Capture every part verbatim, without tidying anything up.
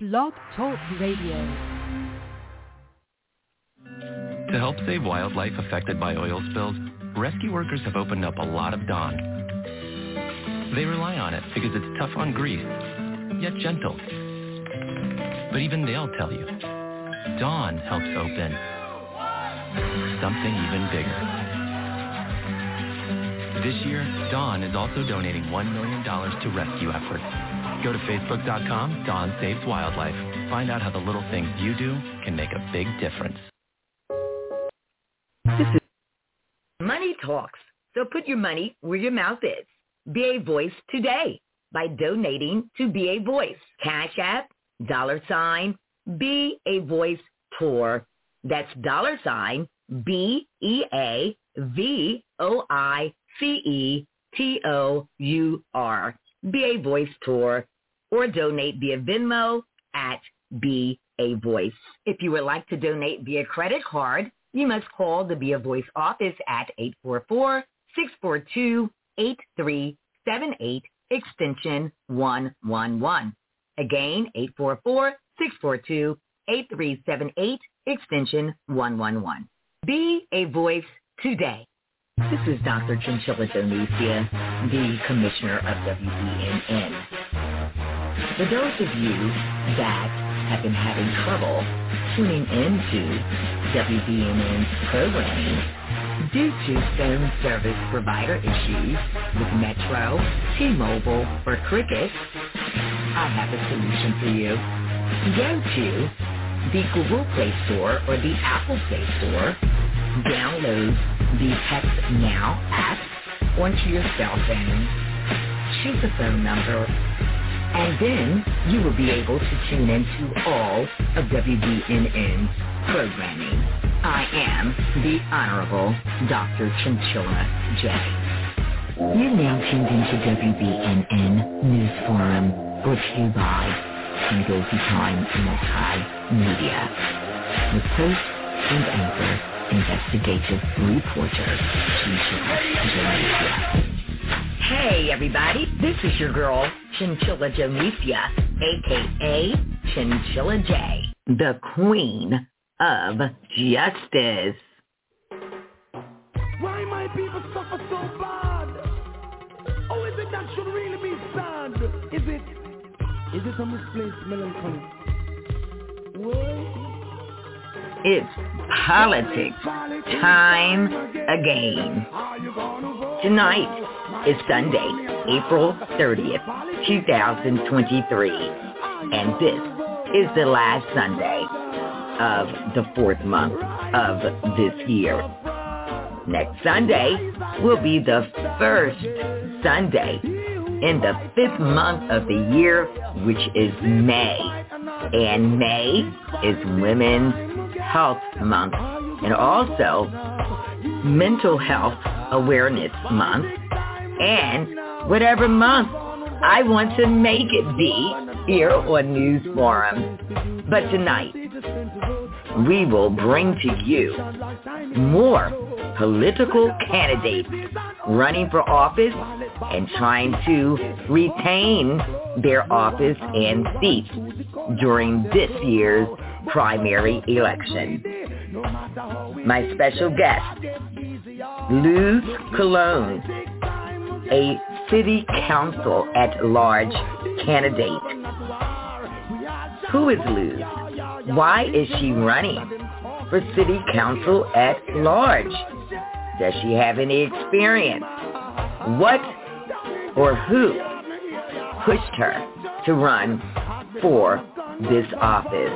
Blog Talk Radio. To help save wildlife affected by oil spills, rescue workers have opened up a lot of Dawn. They rely on it because it's tough on grease, yet gentle. But even they'll tell you, Dawn helps open something even bigger. This year, Dawn is also donating one million dollars to rescue efforts. Go to facebook dot com, Dawn Saves Wildlife. Find out how the little things you do can make a big difference. This is Money Talks. So put your money where your mouth is. Be a voice today by donating to Be a Voice. Cash App, dollar sign, Be a Voice Tour. That's dollar sign, B E A V O I C E T O U R. Be a Voice Tour. Or donate via Venmo at Be a Voice. If you would like to donate via credit card, you must call the Be a Voice office at eight four four, six four two, eight three seven eight, extension one one one. Again, eight four four, six four two, eight three seven eight, extension one one one. Be a Voice today. This is Doctor Chinchilla Donesia, the Commissioner of W B N N. For those of you that have been having trouble tuning into W B N N's programming due to phone service provider issues with Metro, T-Mobile, or Cricket, I have a solution for you. Go to the Google Play Store or the Apple Play Store, download the Text Now app onto your cell phone, choose the phone number, and then you will be able to tune into all of W B N N's programming. I am the Honorable Doctor Chinchilla J. You're now tuned into W B N N News Forum, brought to you by Singularity Time Multimedia, with host and anchor, investigative reporter, Chinchilla Jonesia. Hey everybody, this is your girl, Chinchilla Jonesia, aka Chinchilla J, the Queen of Justice. Why my people suffer so bad? Oh, is it that should really be sad? Is it, is it a misplaced melancholy? Well, it's politics time again. Tonight is Sunday, April thirtieth, twenty twenty-three, and this is the last Sunday of the fourth month of this year. Next Sunday will be the first Sunday in the fifth month of the year, which is May. And May is Women's Health Month and also Mental Health Awareness Month, and whatever month I want to make it be here on News Forum. But tonight, we will bring to you more political candidates running for office and trying to retain their office and seats during this year's primary election. My special guest, Luz Colon, a city council at large candidate. Who is Luz? Why is she running for city council at large? Does she have any experience? What or who pushed her to run for this office?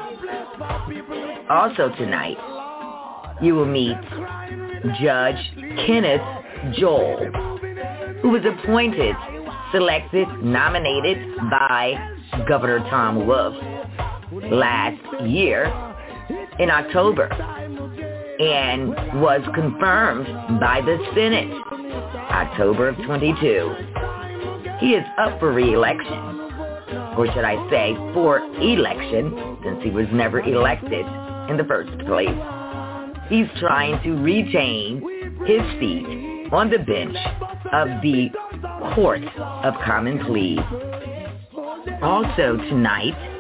Also tonight, you will meet Judge Kenneth Joel, who was appointed, selected, nominated by Governor Tom Wolf last year in October and was confirmed by the Senate October of twenty-two. He is up for re-election, or should I say for election, since he was never elected in the first place. He's trying to retain his seat on the bench of the Court of Common Pleas. Also tonight,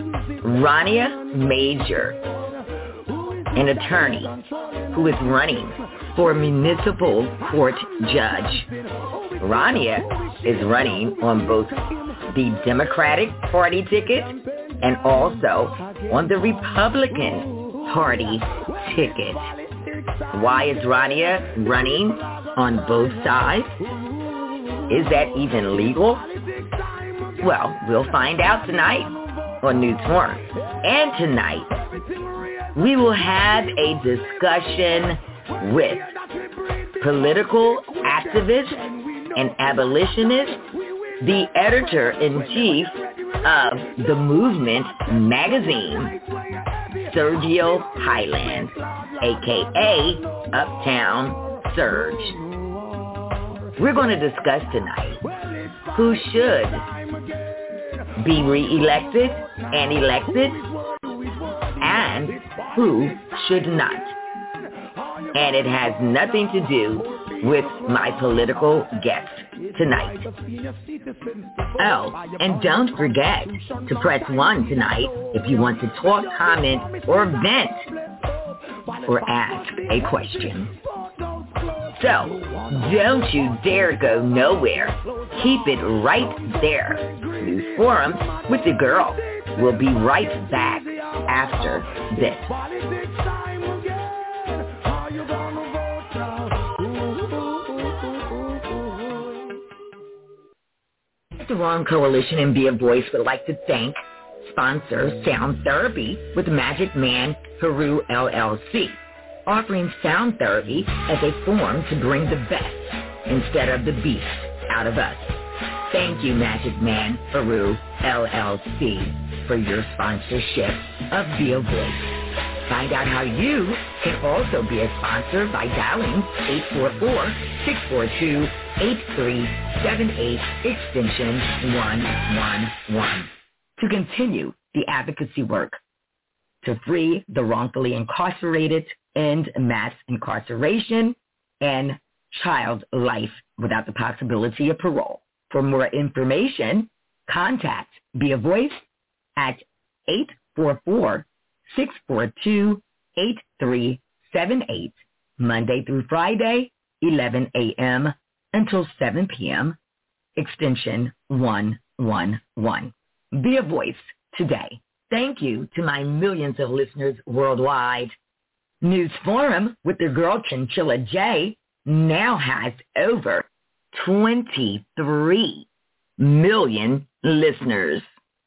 Rania Major, an attorney who is running for municipal court judge. Rania is running on both the Democratic Party ticket and also on the Republican Party ticket. Why is Rania running on both sides? Is that even legal? Well, we'll find out tonight on News Forum. And tonight, we will have a discussion with political activist and abolitionist, the editor-in-chief of The Movement magazine, Sergio Highland, a k a. Uptown Serge. We're going to discuss tonight who should be re-elected and elected and who should not. And it has nothing to do with my political guest tonight. Oh, and don't forget to press one tonight if you want to talk, comment, or vent, or ask a question. So, don't you dare go nowhere. Keep it right there. News Forum with the girl. We'll be right back after this. The Wrong Coalition and Be a Voice would like to thank sponsor Sound Therapy with Magic Man Peru L L C, offering sound therapy as a form to bring the best instead of the beast out of us. Thank you, Magic Man Peru L L C, for your sponsorship of Be a Voice. Find out how you can also be a sponsor by dialing eight four four, six four two, eight three seven eight extension one one one to continue the advocacy work to free the wrongfully incarcerated, end mass incarceration, and child life without the possibility of parole. For more information, contact Be a Voice at eight four four, six four two, eight three seven eight, Monday through Friday, eleven a.m. until seven p.m., extension one one one. Be a Voice today. Thank you to my millions of listeners worldwide. News Forum with the girl Chinchilla J now has over twenty-three million listeners.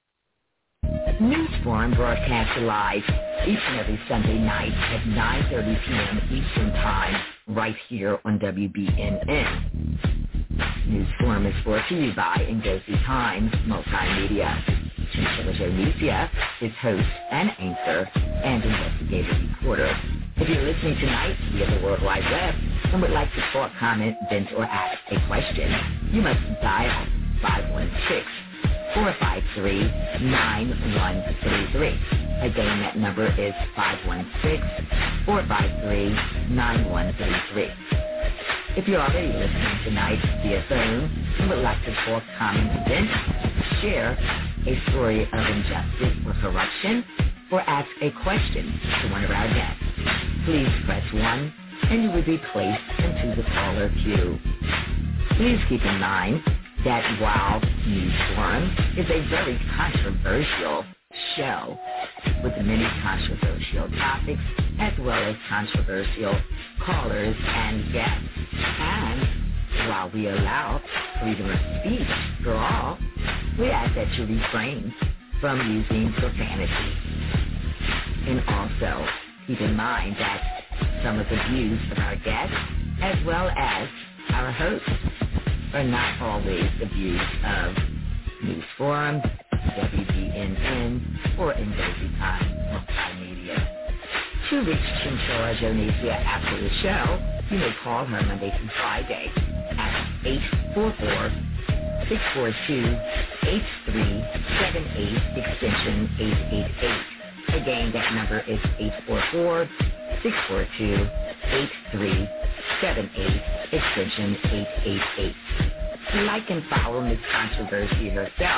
News Forum broadcasts live each and every Sunday night at nine thirty p.m. Eastern Time right here on W B N N. News Forum is brought to you by Ngozi Times Multimedia. Chinchilla Jonesia is host and anchor and investigative reporter. If you're listening tonight via the World Wide Web and would like to talk, comment, vent, or ask a question, you must dial five one six, four five three, nine one three three. Again, that number is five one six, four five three, nine one three three. If you're already listening tonight via phone and would like to talk, comment, vent, share a story of injustice or corruption, or ask a question to one of our guests, please press one and you will be placed into the caller queue. Please keep in mind that while News Forum is a very controversial show with many controversial topics as well as controversial callers and guests, and while we allow freedom of speech for all, we ask that you refrain from using profanity. And also keep in mind that some of the views of our guests as well as our hosts are not always the views of News Forum, W B N N, or Ngozi Times Multimedia. To reach Chinchilla Jonesia after the show, you may call her Monday through Friday at eight four four, six four two, eight three seven eight, extension eight eight eight. Again, that number is eight four four, six four two, eight three seven eight, extension eight eight eight. To like and follow Miss Controversy herself,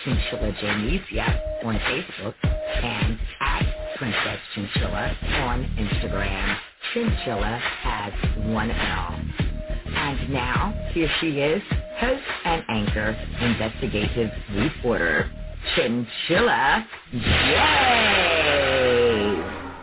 Chinchilla Janicia on Facebook and at Princess Chinchilla on Instagram. Chinchilla has one L. And now, here she is, host and anchor, investigative reporter, Chinchilla J.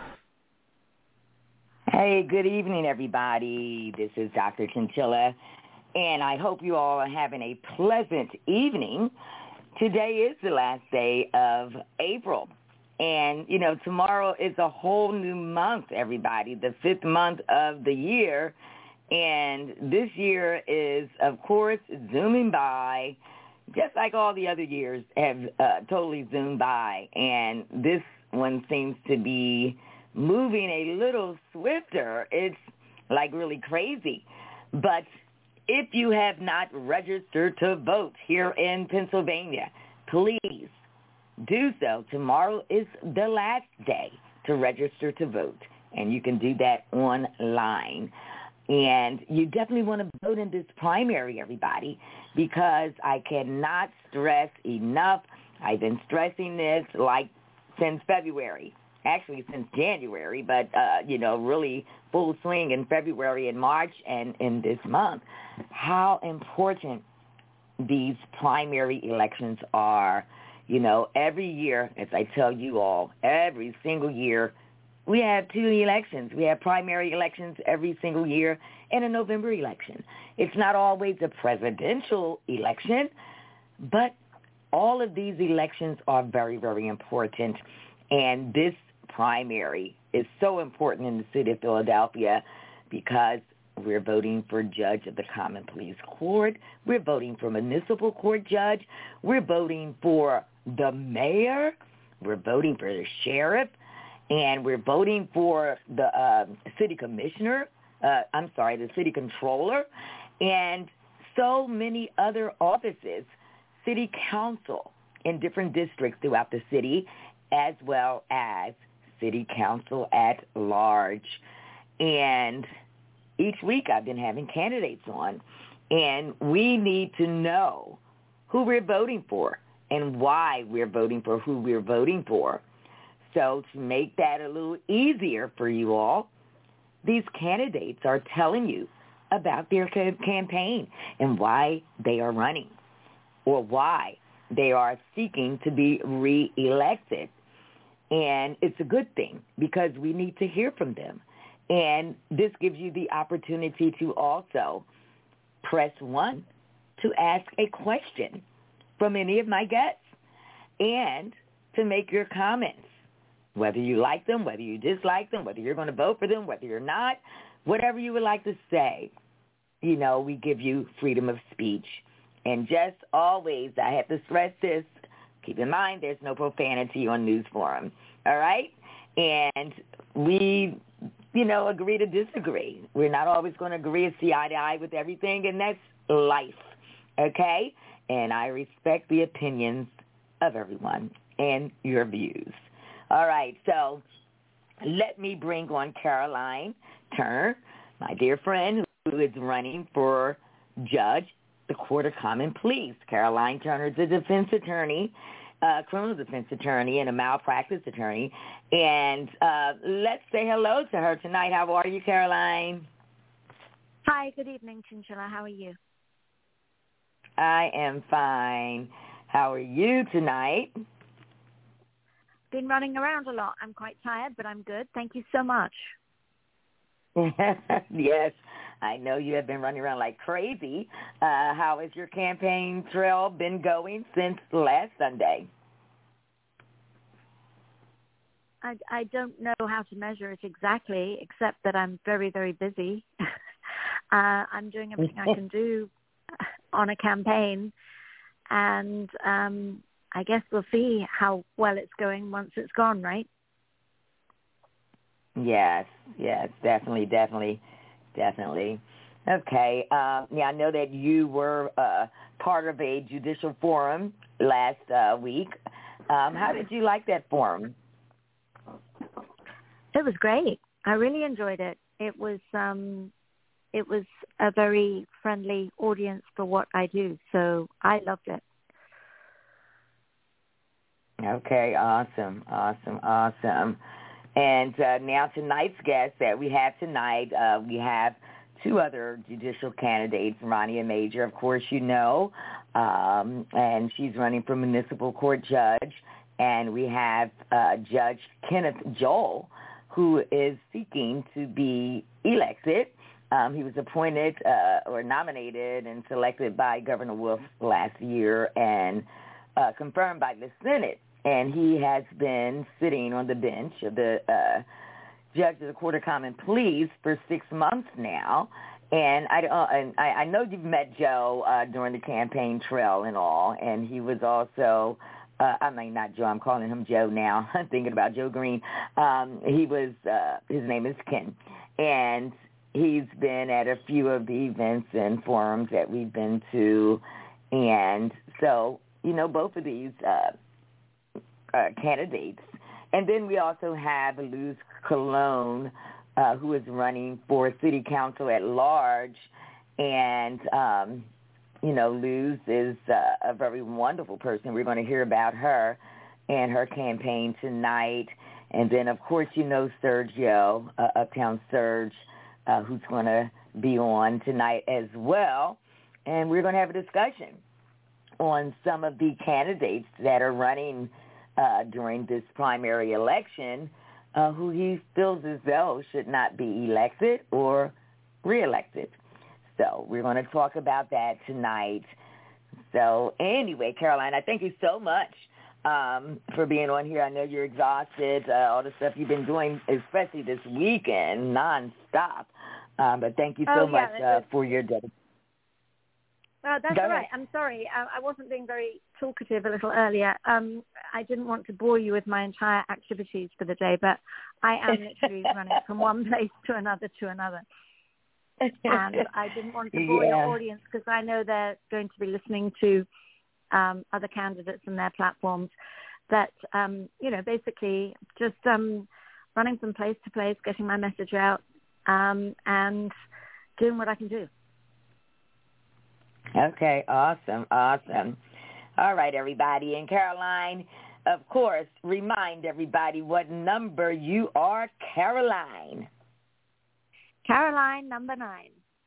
Hey, good evening, everybody. This is Doctor Chinchilla, and I hope you all are having a pleasant evening. Today is the last day of April, and, you know, tomorrow is a whole new month, everybody, the fifth month of the year, and this year is, of course, zooming by, just like all the other years have uh, totally zoomed by, and this one seems to be moving a little swifter. It's like really crazy. But if you have not registered to vote here in Pennsylvania, please do so. Tomorrow is the last day to register to vote, and you can do that online. And you definitely want to vote in this primary, everybody, because I cannot stress enough. I've been stressing this like since February. Actually since January, but, uh, you know, really full swing in February and March and in this month, how important these primary elections are. You know, every year, as I tell you all, every single year, we have two elections. We have primary elections every single year and a November election. It's not always a presidential election, but all of these elections are very, very important, and this primary is so important in the city of Philadelphia because we're voting for judge of the common pleas court. We're voting for municipal court judge. We're voting for the mayor. We're voting for the sheriff. And we're voting for the uh, city commissioner. Uh, I'm sorry, the city controller. And so many other offices, city council in different districts throughout the city, as well as city council at large. And each week I've been having candidates on, and we need to know who we're voting for and why we're voting for who we're voting for. So to make that a little easier for you all, these candidates are telling you about their campaign and why they are running or why they are seeking to be reelected. And it's a good thing because we need to hear from them. And this gives you the opportunity to also press one to ask a question from any of my guests and to make your comments, whether you like them, whether you dislike them, whether you're going to vote for them, whether you're not, whatever you would like to say. You know, we give you freedom of speech. And just always, I have to stress this, keep in mind there's no profanity on News Forum, all right? And we, you know, agree to disagree. We're not always going to agree and see eye to eye with everything, and that's life, okay? And I respect the opinions of everyone and your views. All right, so let me bring on Caroline Turner, my dear friend, who is running for judge, the Court of Common Pleas. Caroline Turner is a defense attorney, a criminal defense attorney, and a malpractice attorney. And uh, let's say hello to her tonight. How are you, Caroline? Hi, good evening, Chinchilla. How are you? I am fine. How are you tonight? Been running around a lot. I'm quite tired, but I'm good. Thank you so much. Yes, I know you have been running around like crazy. Uh, how has your campaign trail been going since last Sunday? I, I don't know how to measure it exactly, except that I'm very, very busy. uh, I'm doing everything I can do on a campaign, and um, I guess we'll see how well it's going once it's gone, right? Yes, yes, definitely, definitely, definitely. Okay. Uh, yeah, I know that you were uh, part of a judicial forum last uh, week. Um, how did you like that forum? It was great. I really enjoyed it. It was um, it was a very friendly audience for what I do, so I loved it. Okay, awesome, awesome, awesome. And uh, now tonight's guest that we have tonight, uh, we have two other judicial candidates, Rania Major, of course you know, um, and she's running for municipal court judge. And we have uh, Judge Kenneth Joel, who is seeking to be elected. Um, he was appointed uh, or nominated and selected by Governor Wolf last year and uh, confirmed by the Senate. And he has been sitting on the bench of the uh, judge of the Court of Common Pleas for six months now. And I, uh, and I, I know you've met Joe uh, during the campaign trail and all, and he was also, uh, I mean, not Joe, I'm calling him Joe now. I'm thinking about Joe Green. Um, he was, uh, his name is Ken, and he's been at a few of the events and forums that we've been to. And so, you know, both of these uh Uh, candidates. And then we also have Luz Colon, uh, who is running for city council at large. And, um, you know, Luz is uh, a very wonderful person. We're going to hear about her and her campaign tonight. And then, of course, you know Sergio, uh, Uptown Serge, uh, who's going to be on tonight as well. And we're going to have a discussion on some of the candidates that are running Uh, during this primary election, uh, who he feels as though should not be elected or reelected. So we're going to talk about that tonight. So anyway, Caroline, I thank you so much um, for being on here. I know you're exhausted, uh, all the stuff you've been doing, especially this weekend, nonstop. Um, but thank you so oh, yeah, much uh, for your dedication. Oh, that's all right. I'm sorry. I, I wasn't being very talkative a little earlier. Um, I didn't want to bore you with my entire activities for the day, but I am literally running from one place to another to another. And I didn't want to bore yeah. your audience because I know they're going to be listening to um, other candidates and their platforms that, um, you know, basically just um, running from place to place, getting my message out, um, and doing what I can do. Okay, awesome, awesome. All right, everybody. And Caroline, of course, remind everybody what number you are, Caroline. Caroline, number nine.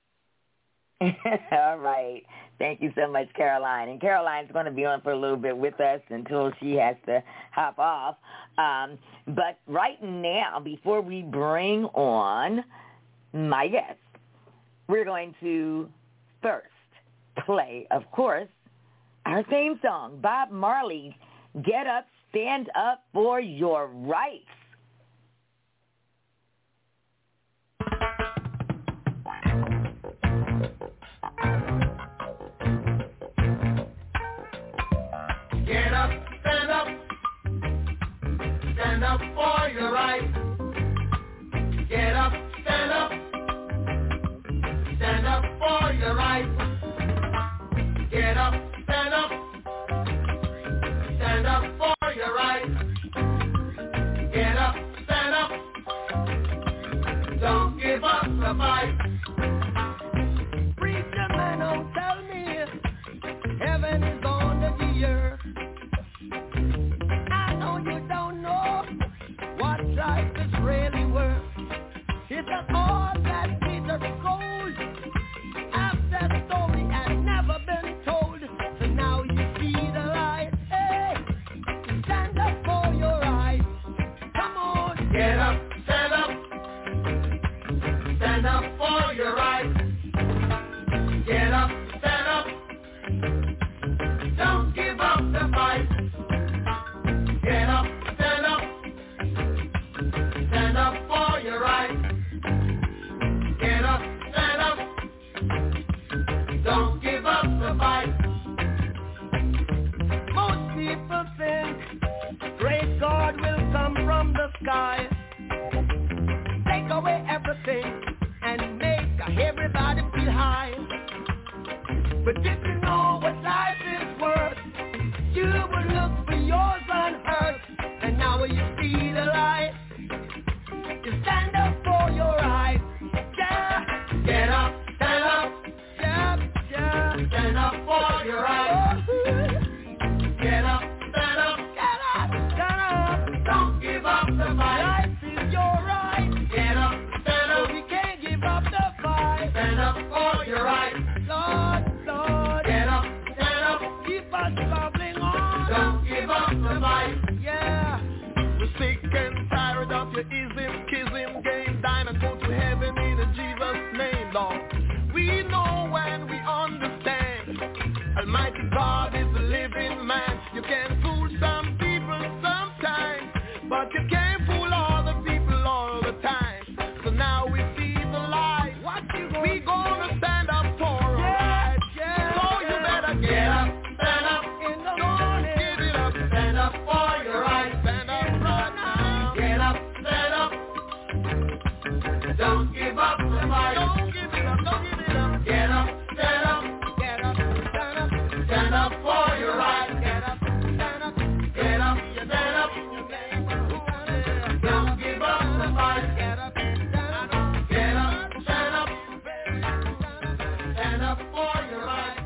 All right. Thank you so much, Caroline. And Caroline's going to be on for a little bit with us until she has to hop off. Um, but right now, before we bring on my guest, we're going to first play, of course, our theme song, Bob Marley, Get Up, Stand Up for Your Rights. Get up, stand up, stand up for your rights. Get up, stand up, stand up for your rights. Get up, stand up, stand up for your rights. Get up, stand up, don't give up the fight. Preacher man, don't tell me heaven is under the earth. I know you don't know what life is really worth. It's an all that Peter gold. After the story had never been told, so now you see the light. Hey, stand up for your rights. Come on, get up, stand up, stand up for your rights. Get up, stand up, don't give up the fight. Get up, stand up, stand up for your rights. Get up, stand up, don't give up the fight. Most people think great God will come from the sky, take away everything and make everybody feel high. But if you know what life is worth, you will look for yours unhurt. And now you see the light, you stand up for your rights. Yeah, get up, stand up, yeah, yeah. Stand up for your rights. Get up, stand up, Get up, with ism, schism, game, dine and go to heaven in Jesus' name, Lord. We know and we understand Almighty God is a living man. You can fool some people sometimes, but you can't fool all the people all the time. So now we see the light. What you gonna we gonna stand up for our rights. Yeah. So you better get up, stand up in the morning. Give it up, stand up for your rights. Stand up right now. Get up, stand up. Don't give up the fight. Don't give it up, don't give it up. Get up, stand up. Get up, stand up. Stand up for your rights. Get up, stand up. Get up, stand up. Don't give up the fight. Get up, stand up. Get up, stand up. Stand up for your rights.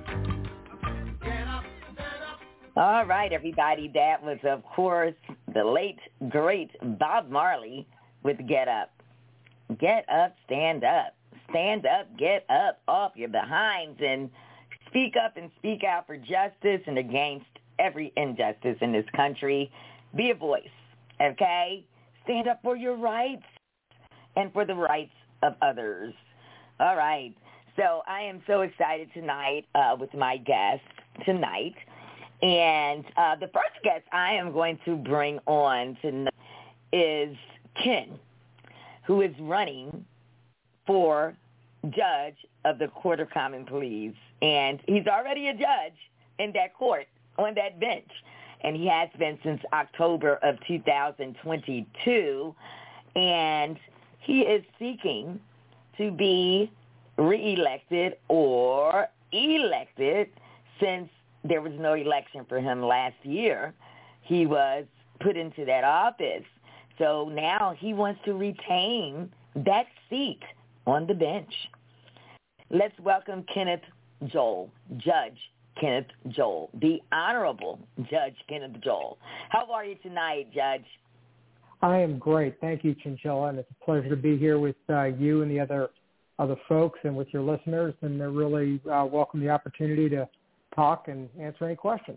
Get up, stand up. All right, everybody. That was, of course, the late, great Bob Marley with Get Up. Get up, stand up. Stand up, get up off your behinds and speak up and speak out for justice and against every injustice in this country. Be a voice, okay? Stand up for your rights and for the rights of others. All right. So I am so excited tonight uh, with my guest tonight. And uh, the first guest I am going to bring on tonight is Ken, who is running for judge of the Court of Common Pleas. And he's already a judge in that court, on that bench. And he has been since October of two thousand twenty-two. And he is seeking to be reelected or elected since there was no election for him last year. He was put into that office. So now he wants to retain that seat on the bench. Let's welcome Kenneth Joel, Judge Kenneth Joel, the Honorable Judge Kenneth Joel. How are you tonight, Judge? I am great. Thank you, Chinchilla, and it's a pleasure to be here with uh, you and the other other folks and with your listeners, and I really uh, welcome the opportunity to talk and answer any questions.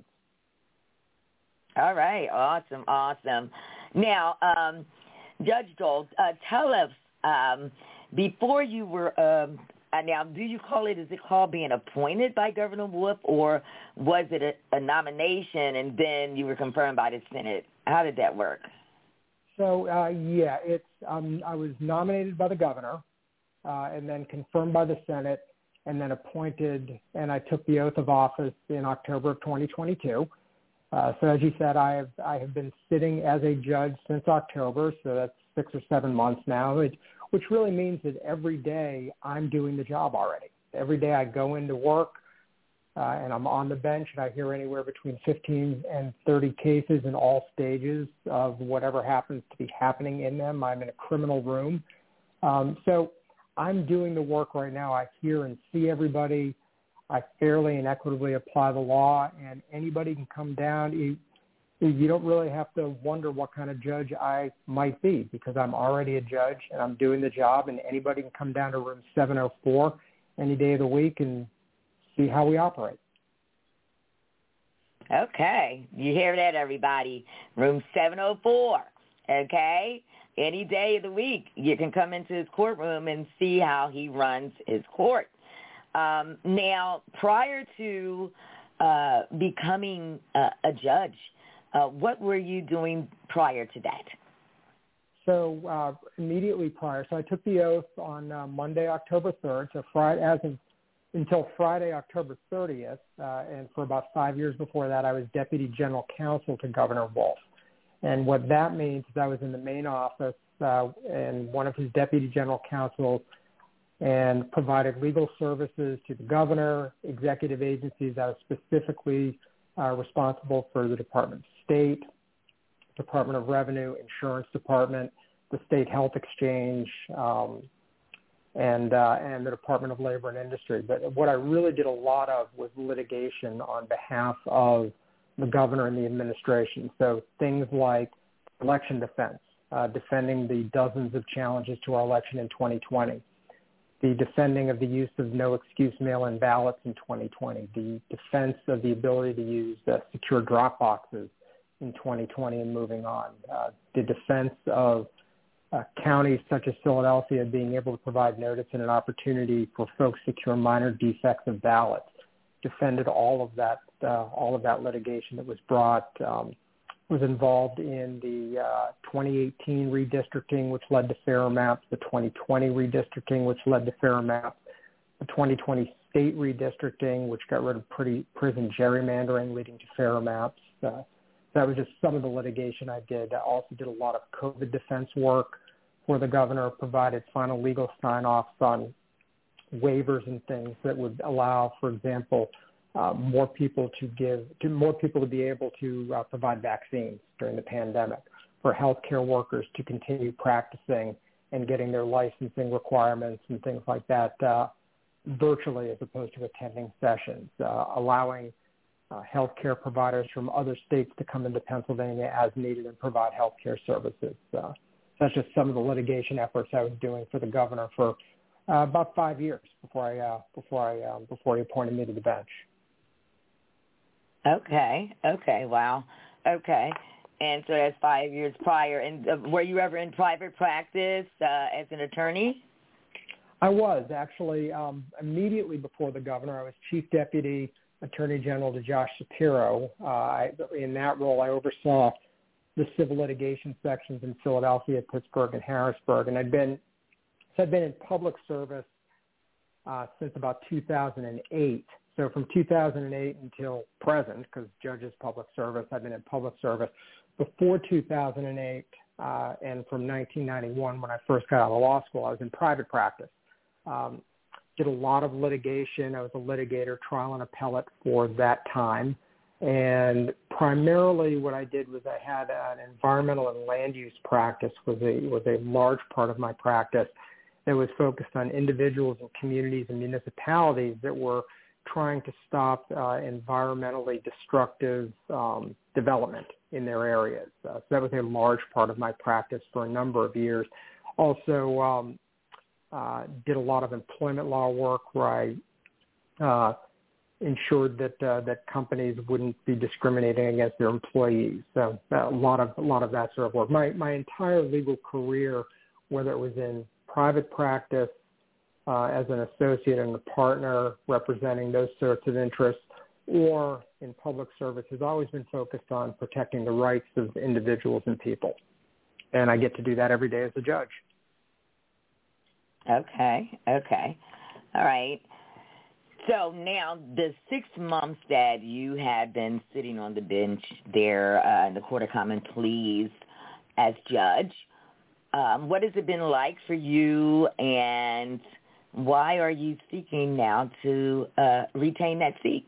All right. Awesome. Awesome. Now, um, Judge Joel, uh, tell us, um, before you were, um, uh, now, do you call it, is it called being appointed by Governor Wolf, or was it a, a nomination and then you were confirmed by the Senate? How did that work? So, uh, yeah, it's um, I was nominated by the governor uh, and then confirmed by the Senate and then appointed, and I took the oath of office in October of twenty twenty-two. Uh, so as you said, I have I have been sitting as a judge since October, so that's six or seven months now, it, which really means that every day I'm doing the job already. Every day I go into work uh, and I'm on the bench and I hear anywhere between fifteen and thirty cases in all stages of whatever happens to be happening in them. I'm in a criminal room. Um, so I'm doing the work right now. I hear and see everybody. I fairly and equitably apply the law, and anybody can come down. You, you don't really have to wonder what kind of judge I might be because I'm already a judge and I'm doing the job, and anybody can come down to room seven oh four any day of the week and see how we operate. Okay. You hear that, everybody? Room seven oh four, okay? Any day of the week, you can come into his courtroom and see how he runs his court. Um, now, prior to uh, becoming uh, a judge, uh, what were you doing prior to that? So uh, immediately prior, so I took the oath on uh, Monday, October third, so Friday, as in, until Friday, October thirtieth, uh, and for about five years before that, I was Deputy General Counsel to Governor Wolf. And what that means is I was in the main office uh, and one of his Deputy General Counsels and provided legal services to the governor, executive agencies that are specifically uh, responsible for the Department of State, Department of Revenue, Insurance Department, the State Health Exchange, um, and uh, and the Department of Labor and Industry. But what I really did a lot of was litigation on behalf of the governor and the administration. So things like election defense, uh, defending the dozens of challenges to our election in twenty twenty, the defending of the use of no-excuse mail-in ballots in twenty twenty, the defense of the ability to use uh, secure drop boxes in twenty twenty and moving on, uh, the defense of uh, counties such as Philadelphia being able to provide notice and an opportunity for folks to cure minor defects of ballots. Defended all of that, uh, all of that litigation that was brought. Um, was involved in the uh, twenty eighteen redistricting, which led to fairer maps, the twenty twenty redistricting, which led to fairer maps, the twenty twenty state redistricting, which got rid of pretty prison gerrymandering, leading to fairer maps. Uh, that was just some of the litigation I did. I also did a lot of COVID defense work for the governor, provided final legal sign-offs on waivers and things that would allow, for example, Uh, more people to give, to more people to be able to uh, provide vaccines during the pandemic, for healthcare workers to continue practicing and getting their licensing requirements and things like that uh, virtually as opposed to attending sessions, uh, allowing uh, healthcare providers from other states to come into Pennsylvania as needed and provide healthcare services. Uh, that's just some of the litigation efforts I was doing for the governor for uh, about five years before I uh, before I um, before he appointed me to the bench. Okay. Okay. Wow. Okay. And so that's five years prior. And uh, were you ever in private practice uh, as an attorney? I was actually um, immediately before the governor. I was Chief Deputy Attorney General to Josh Shapiro. Uh, I, in that role, I oversaw the civil litigation sections in Philadelphia, Pittsburgh, and Harrisburg. And I'd been so I'd been in public service uh, since about two thousand eight. So from two thousand eight until present, because judges public service, I've been in public service. Before two thousand eight uh, and from nineteen ninety-one, when I first got out of law school, I was in private practice. Um, did a lot of litigation. I was a litigator, trial and appellate for that time. And primarily what I did was I had an environmental and land use practice was a, was a large part of my practice that was focused on individuals and communities and municipalities that were trying to stop uh, environmentally destructive um, development in their areas. Uh, so that was a large part of my practice for a number of years. Also um, uh, did a lot of employment law work where I uh, ensured that uh, that companies wouldn't be discriminating against their employees. So uh, a lot of a lot of that sort of work. My my entire legal career, whether it was in private practice, Uh, as an associate and a partner representing those sorts of interests, or in public service, has always been focused on protecting the rights of individuals and people. And I get to do that every day as a judge. Okay, okay. All right. So now the six months that you had been sitting on the bench there uh, in the Court of Common Pleas as judge, um, what has it been like for you, and why are you seeking now to uh, retain that seat?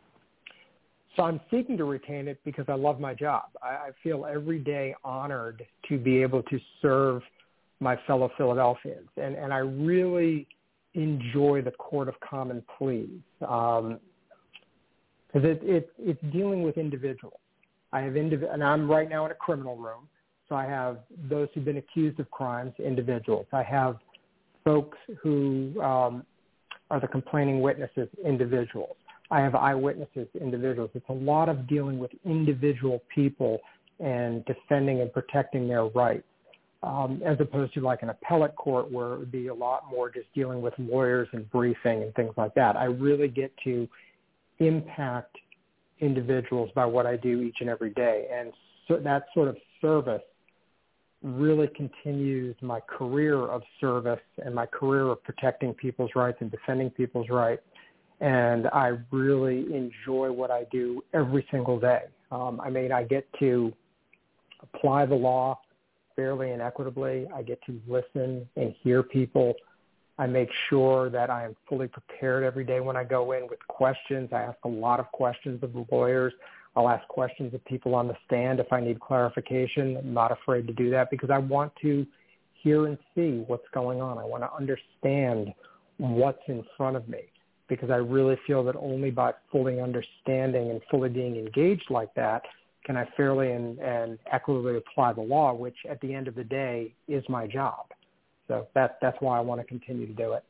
So I'm seeking to retain it because I love my job. I, I feel every day honored to be able to serve my fellow Philadelphians. And, and I really enjoy the Court of Common Pleas because um, it, it, it's dealing with individuals. I have indiv- and I'm right now in a criminal room. So I have those who've been accused of crimes, individuals. I have folks who um, are the complaining witnesses, individuals. I have eyewitnesses, individuals. It's a lot of dealing with individual people and defending and protecting their rights, um, as opposed to like an appellate court where it would be a lot more just dealing with lawyers and briefing and things like that. I really get to impact individuals by what I do each and every day. And so that sort of service really continues my career of service and my career of protecting people's rights and defending people's rights. And I really enjoy what I do every single day. Um, I mean, I get to apply the law fairly and equitably. I get to listen and hear people. I make sure that I am fully prepared every day when I go in with questions. I ask a lot of questions of the lawyers. I'll ask questions of people on the stand if I need clarification. I'm not afraid to do that because I want to hear and see what's going on. I want to understand what's in front of me because I really feel that only by fully understanding and fully being engaged like that can I fairly and, and equitably apply the law, which at the end of the day is my job. So that, that's why I want to continue to do it.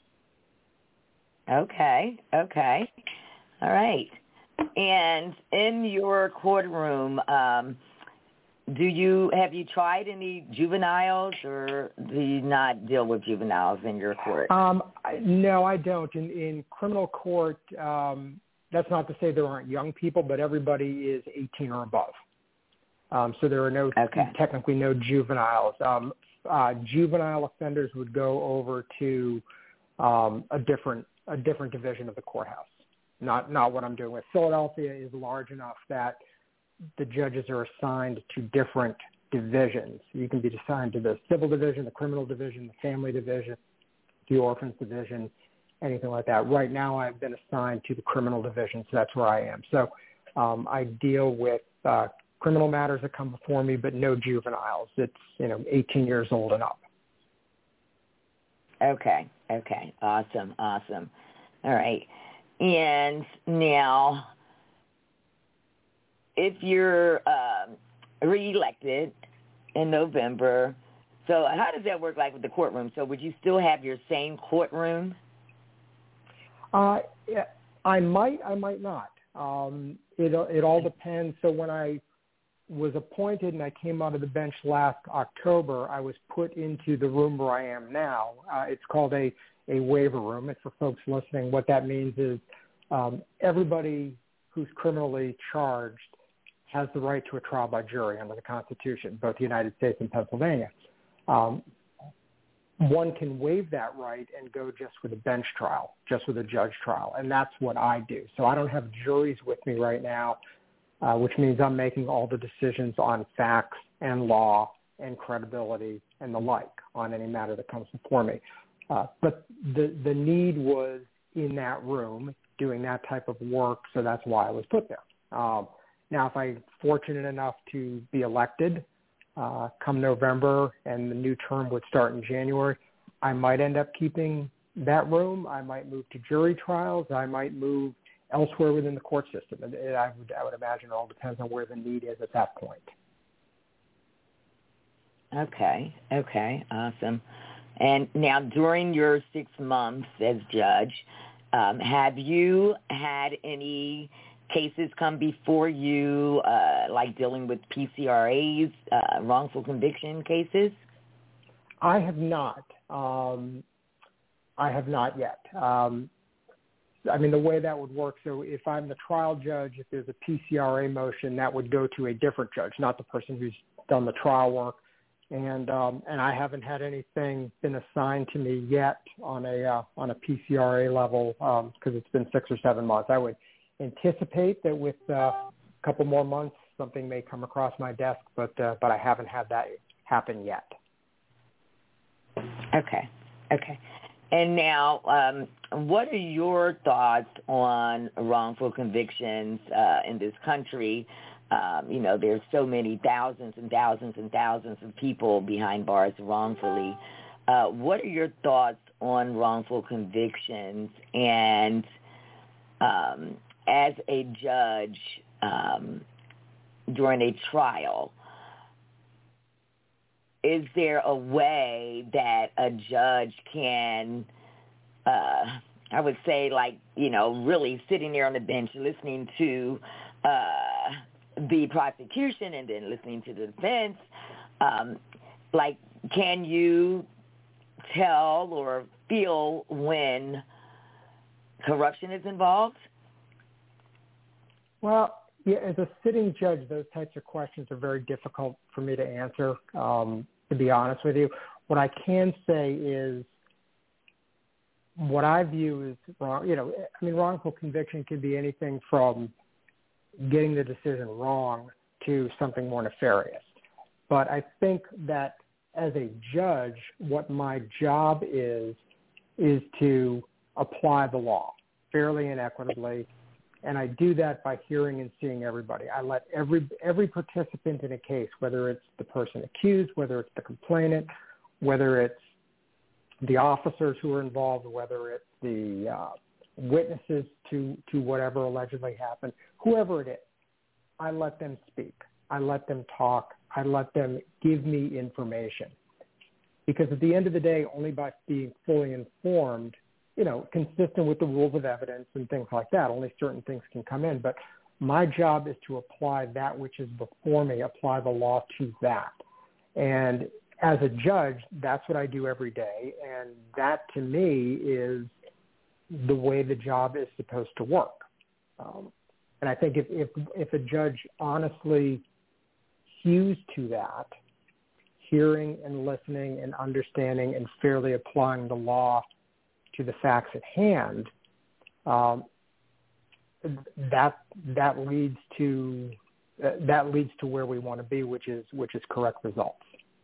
Okay, okay. All right. And in your courtroom, um, do you have you tried any juveniles, or do you not deal with juveniles in your court? Um, I, no, I don't. In, in criminal court, um, that's not to say there aren't young people, but everybody is eighteen or above. Um, so there are no okay. technically no juveniles. Um, uh, juvenile offenders would go over to um, a different a different division of the courthouse. Not not what I'm doing with. Philadelphia is large enough that the judges are assigned to different divisions. You can be assigned to the civil division, the criminal division, the family division, the orphans division, anything like that. Right now I've been assigned to the criminal division, so that's where I am. So um, I deal with uh, criminal matters that come before me, but no juveniles. It's, you know, eighteen years old and up. Okay, okay. Awesome, awesome. All right. And now, if you're um, reelected in November, so how does that work like with the courtroom? So would you still have your same courtroom? Uh, yeah, I might, I might not. Um, it, it all depends. So when I was appointed and I came out of the bench last October, I was put into the room where I am now. Uh, it's called a, a waiver room. And for folks listening, what that means is um, everybody who's criminally charged has the right to a trial by jury under the Constitution, both the United States and Pennsylvania. Um, one can waive that right and go just with a bench trial, just with a judge trial, and that's what I do. So I don't have juries with me right now, uh, which means I'm making all the decisions on facts and law and credibility and the like on any matter that comes before me. Uh, but the, the need was in that room doing that type of work, so that's why I was put there. Um, now, if I'm fortunate enough to be elected uh, come November and the new term would start in January, I might end up keeping that room. I might move to jury trials. I might move elsewhere within the court system. And I would, I would imagine it all depends on where the need is at that point. Okay, okay, awesome. And now during your six months as judge, um, have you had any cases come before you, uh, like dealing with P C R As, uh, wrongful conviction cases? I have not. Um, I have not yet. Um, I mean, the way that would work, so if I'm the trial judge, if there's a P C R A motion, that would go to a different judge, not the person who's done the trial work. And um, and I haven't had anything been assigned to me yet on a uh, on a P C R A level because um, it's been six or seven months. I would anticipate that with uh, a couple more months, something may come across my desk, but uh, but I haven't had that happen yet. Okay, okay. And now, um, what are your thoughts on wrongful convictions uh, in this country? Um, you know, there's so many thousands and thousands and thousands of people behind bars wrongfully. Uh, what are your thoughts on wrongful convictions? And um, as a judge um, during a trial, is there a way that a judge can, uh, I would say, like, you know, really sitting there on the bench listening to uh, the prosecution and then listening to the defense, um, like, can you tell or feel when corruption is involved? Well, yeah, as a sitting judge, those types of questions are very difficult for me to answer, um, to be honest with you. What I can say is what I view is wrong. You know, I mean, wrongful conviction can be anything from getting the decision wrong to something more nefarious. But I think that as a judge, what my job is, is to apply the law fairly and equitably. And I do that by hearing and seeing everybody. I let every every participant in a case, whether it's the person accused, whether it's the complainant, whether it's the officers who are involved, whether it's the uh, witnesses to, to whatever allegedly happened, whoever it is, I let them speak. I let them talk. I let them give me information. Because at the end of the day, only by being fully informed, you know, consistent with the rules of evidence and things like that, only certain things can come in. But My job is to apply that which is before me, apply the law to that. And as a judge, that's what I do every day. And that, to me, is the way the job is supposed to work. Um, and I think if, if, if a judge honestly hews to that, hearing and listening and understanding and fairly applying the law to the facts at hand, um, that that leads to uh, that leads to where we want to be, which is which is correct results.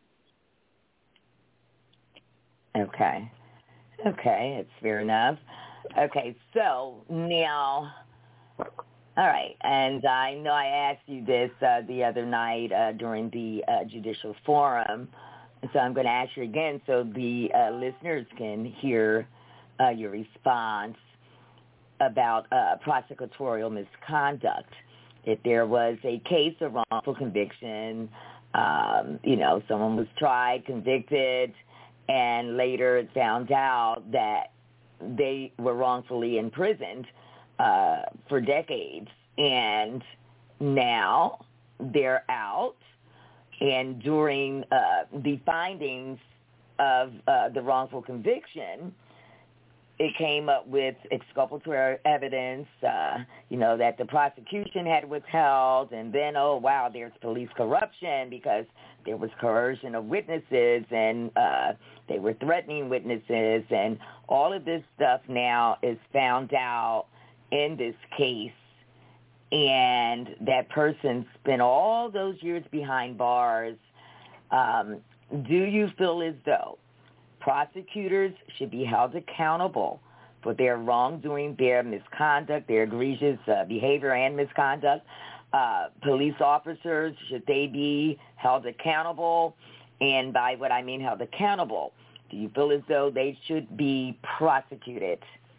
Okay, okay, it's fair enough. Okay, so now, all right, and I know I asked you this uh, the other night uh, during the uh, judicial forum, so I'm going to ask you again so the uh, listeners can hear uh, your response about uh, prosecutorial misconduct. If there was a case of wrongful conviction, um, you know, someone was tried, convicted, and later it found out that they were wrongfully imprisoned uh, for decades, and now they're out, and during uh, the findings of uh, the wrongful conviction, it came up with exculpatory evidence, uh, you know, that the prosecution had withheld, and then, oh, wow, there's police corruption because there was coercion of witnesses, and uh, they were threatening witnesses, and all of this stuff now is found out in this case, and that person spent all those years behind bars. Um, do you feel as though prosecutors should be held accountable for their wrongdoing, their misconduct, their egregious uh, behavior and misconduct? Uh, police officers, should they be held accountable? And by what I mean held accountable, do you feel as though they should be prosecuted?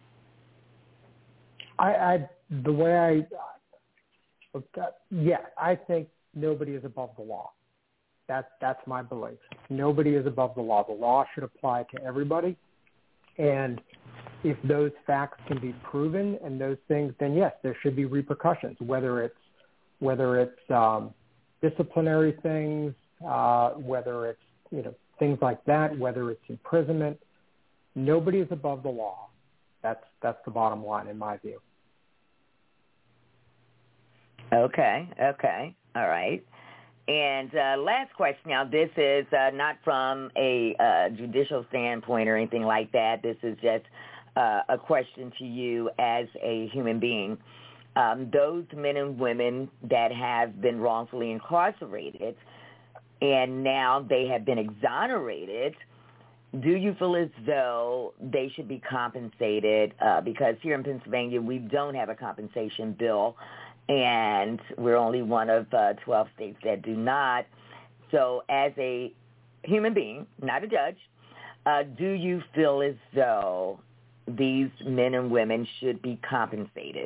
I, I the way I, uh, yeah, I think nobody is above the law. That, that's my belief. Nobody is above the law. The law should apply to everybody. And if those facts can be proven and those things, then yes, there should be repercussions, whether it's whether it's um, disciplinary things, uh, whether it's, you know, things like that, whether it's imprisonment. Nobody is above the law. That's that's the bottom line in my view. Okay, okay, all right. And uh, last question. Now, this is uh, not from a uh, judicial standpoint or anything like that. This is just uh, a question to you as a human being. Um, those men and women that have been wrongfully incarcerated and now they have been exonerated, do you feel as though they should be compensated? Uh, because here in Pennsylvania, we don't have a compensation bill, and we're only one of uh, twelve states that do not. So as a human being, not a judge, uh, do you feel as though these men and women should be compensated?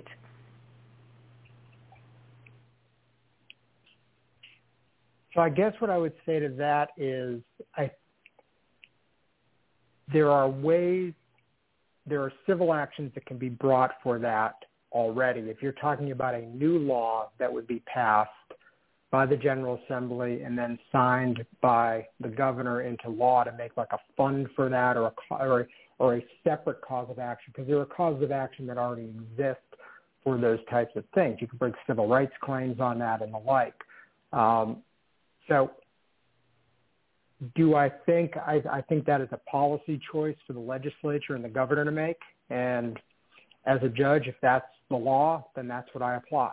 So I guess what I would say to that is I, there are ways, there are civil actions that can be brought for that already. If you're talking about a new law that would be passed by the General Assembly and then signed by the governor into law to make like a fund for that, or a, or, or a separate cause of action, because there are causes of action that already exist for those types of things. You can bring civil rights claims on that and the like. Um, so do I think, I, I think that is a policy choice for the legislature and the governor to make. And as a judge, if that's the law, then that's what I apply.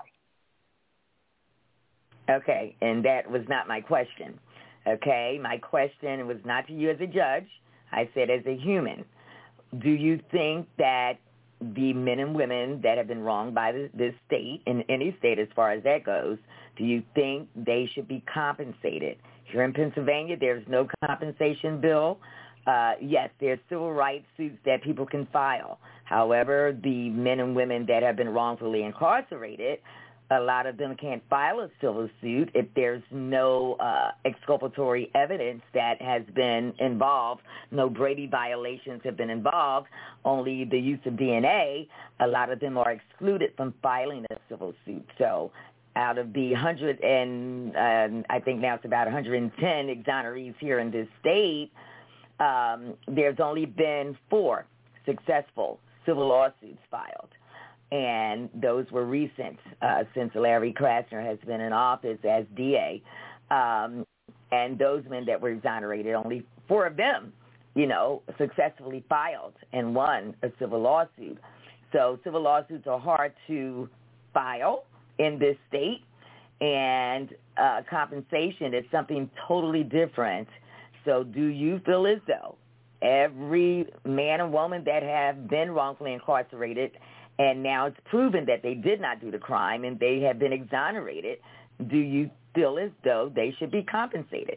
Okay, and that was not my question. Okay, my question was not to you as a judge. I said as a human. Do you think that the men and women that have been wronged by this state, in any state as far as that goes, do you think they should be compensated? Here in Pennsylvania, there's no compensation bill. Uh, yes, there's civil rights suits that people can file. However, the men and women that have been wrongfully incarcerated, A lot of them can't file a civil suit if there's no uh, exculpatory evidence that has been involved. No Brady violations have been involved, only the use of D N A. A lot of them are excluded from filing a civil suit. So out of the one hundred and uh, I think now it's about one hundred ten exonerees here in this state, um, there's only been four successful civil lawsuits filed. And those were recent uh, since Larry Krasner has been in office as D A. Um, and those men that were exonerated, only four of them, you know, successfully filed and won a civil lawsuit. So civil lawsuits are hard to file in this state, and uh, compensation is something totally different. So do you feel as though every man and woman that have been wrongfully incarcerated and now it's proven that they did not do the crime and they have been exonerated, do you feel as though they should be compensated?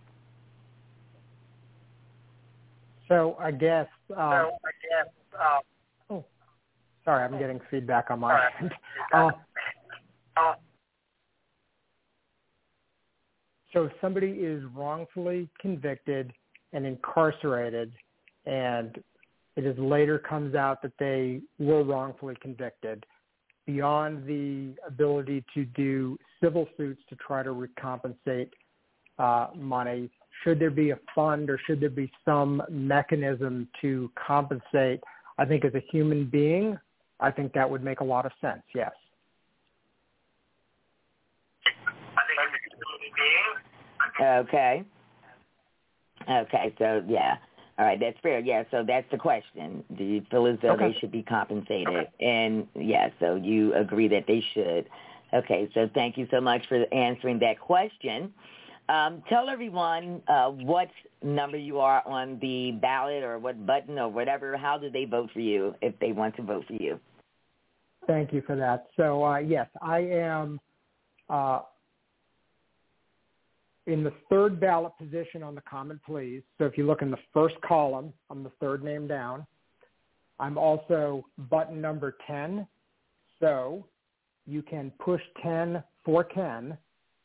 So I guess... Um, so I guess... Uh, oh, sorry, I'm getting feedback on my end. Uh, uh, so if somebody is wrongfully convicted and incarcerated, and it is later comes out that they were wrongfully convicted, beyond the ability to do civil suits to try to recompensate uh, money, should there be a fund or should there be some mechanism to compensate? I think as a human being, I think that would make a lot of sense, yes. I think as a human being. Okay. Okay, so, yeah. All right, that's fair. Yeah, so that's the question. Do you feel as though okay. they should be compensated? Okay. And, yeah, so you agree that they should. Okay, so thank you so much for answering that question. Um, tell everyone uh, what number you are on the ballot or what button or whatever. How do they vote for you if they want to vote for you? Thank you for that. So, uh, yes, I am uh, in the third ballot position on the Common Pleas. So if you look in the first column, I'm the third name down. I'm also button number ten. So you can push ten for Ken,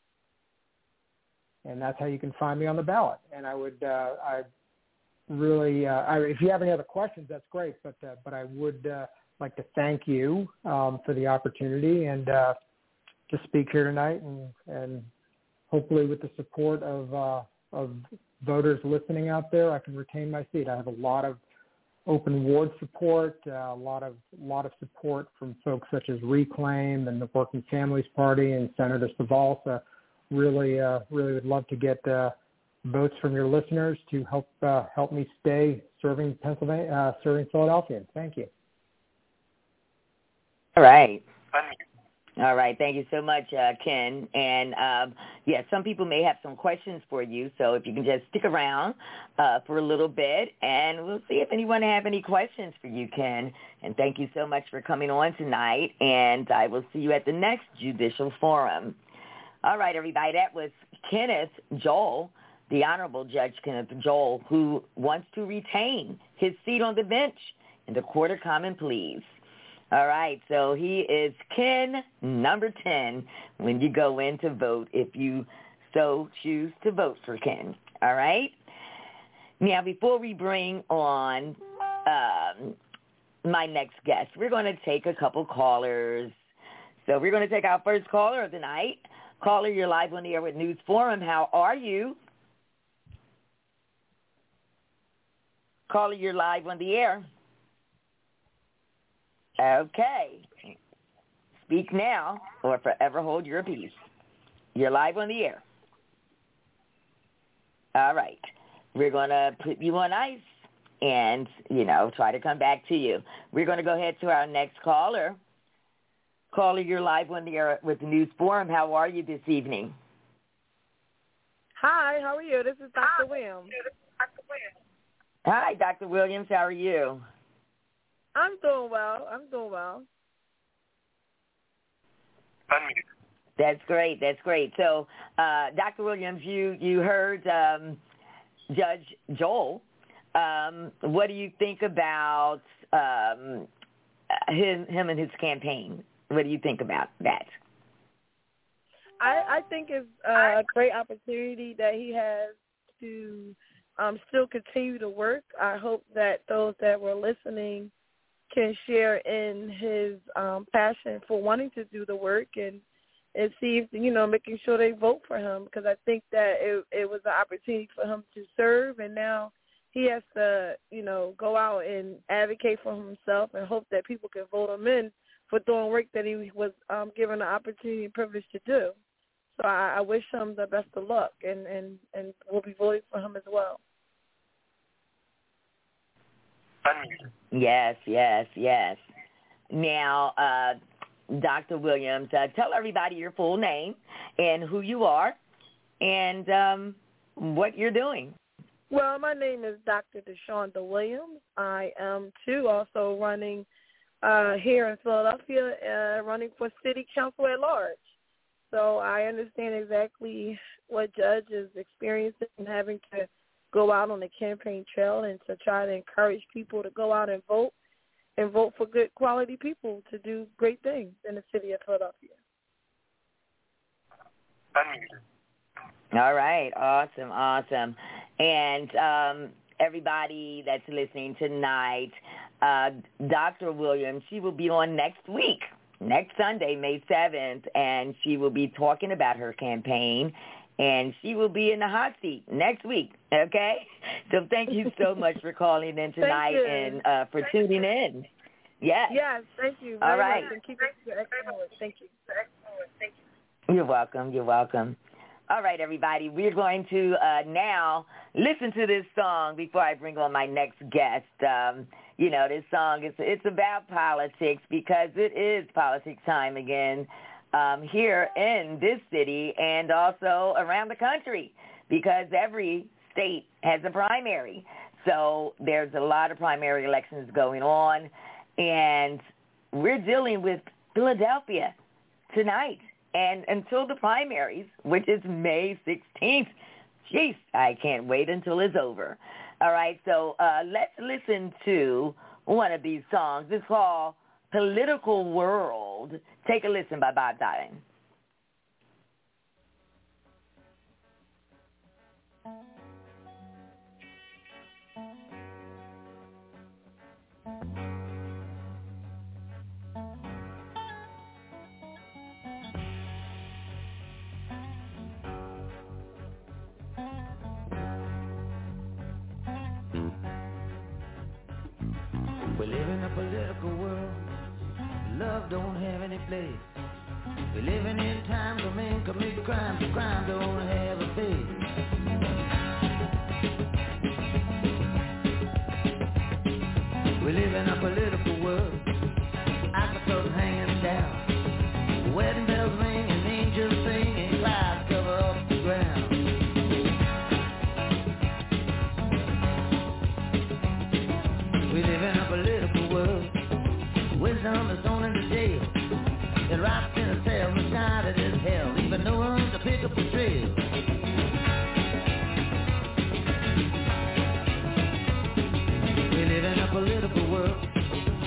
and that's how you can find me on the ballot. And I would, uh, I really, uh, I, if you have any other questions, that's great. But uh, but I would uh, like to thank you um, for the opportunity and uh, to speak here tonight, and and hopefully with the support of uh, of voters listening out there, I can retain my seat. I have a lot of open ward support, uh, a lot of lot of support from folks such as Reclaim and the Working Families Party and Senator Saval. So really, uh, really would love to get uh, votes from your listeners to help uh, help me stay serving Pennsylvania, uh, serving Philadelphia. Thank you. All right. All right. Thank you so much, uh, Ken. And, um, yeah, some people may have some questions for you, so if you can just stick around uh, for a little bit, and we'll see if anyone have any questions for you, Ken. And thank you so much for coming on tonight, and I will see you at the next Judicial Forum. All right, everybody, that was Kenneth Joel, the Honorable Judge Kenneth Joel, who wants to retain his seat on the bench in the Court of Common Pleas. All right, so he is Ken number ten when you go in to vote, if you so choose to vote for Ken. All right? Now, before we bring on um, my next guest, we're going to take a couple callers. So we're going to take our first caller of the night. Caller, you're live on the air with News Forum. How are you? Caller, you're live on the air. Okay. Speak now or forever hold your peace. You're live on the air. All right. We're going to put you on ice and, you know, try to come back to you. We're going to go ahead to our next caller. Caller, you're live on the air with the News Forum. How are you this evening? Hi, how are you? This is Doctor Williams. Hi, Doctor Williams. How are you? I'm doing well. I'm doing well. That's great. That's great. So, uh, Doctor Williams, you, you heard um, Judge Joel. Um, what do you think about um, him, him and his campaign? What do you think about that? I, I think it's a great opportunity that he has to um, still continue to work. I hope that those that were listening can share in his um, passion for wanting to do the work and, and see if, you know, making sure they vote for him, because I think that it, it was an opportunity for him to serve, and now he has to, you know, go out and advocate for himself and hope that people can vote him in for doing work that he was um, given the opportunity and privilege to do. So I, I wish him the best of luck, and, and, and we'll be voting for him as well. Yes, yes, yes. Now, uh, Doctor Williams, uh, tell everybody your full name and who you are and um, what you're doing. Well, my name is Doctor DeShonda Williams. I am, too, also running uh, here in Philadelphia, uh, running for city council at large. So I understand exactly what Judge is experiencing and having to go out on the campaign trail and to try to encourage people to go out and vote and vote for good quality people to do great things in the city of Philadelphia. All right. Awesome. Awesome. And um, everybody that's listening tonight, uh, Doctor Williams, she will be on next week, next Sunday, May seventh, and she will be talking about her campaign, and she will be in the hot seat next week, okay? So thank you so much for calling in tonight and uh, for thank tuning you. in. Yes. Yes, thank you very All right. much, and keep it excellent. Thank you. Thank you. You're welcome. You're welcome. All right, everybody, we're going to uh, now listen to this song before I bring on my next guest. Um, you know, this song, is it's about politics because it is politics time again um, here in this city and also around the country because every state has a primary. So there's a lot of primary elections going on, and we're dealing with Philadelphia tonight. And until the primaries, which is May sixteenth, jeez, I can't wait until it's over. All right, so uh, let's listen to one of these songs. It's called Political World. Take a listen by Bob Dylan. We live in a political world. Love don't have any place. We're living in times when men commit crimes, and crime don't have a face. We live in a political world. Aqueducts hanging down, wedding bells ring and angels sing, and clouds cover up the ground. We live in a political world. Wisdom is thrown into jail. It rots in a cell, misguided as hell, leaving no one to pick up the trail. We live in a political world.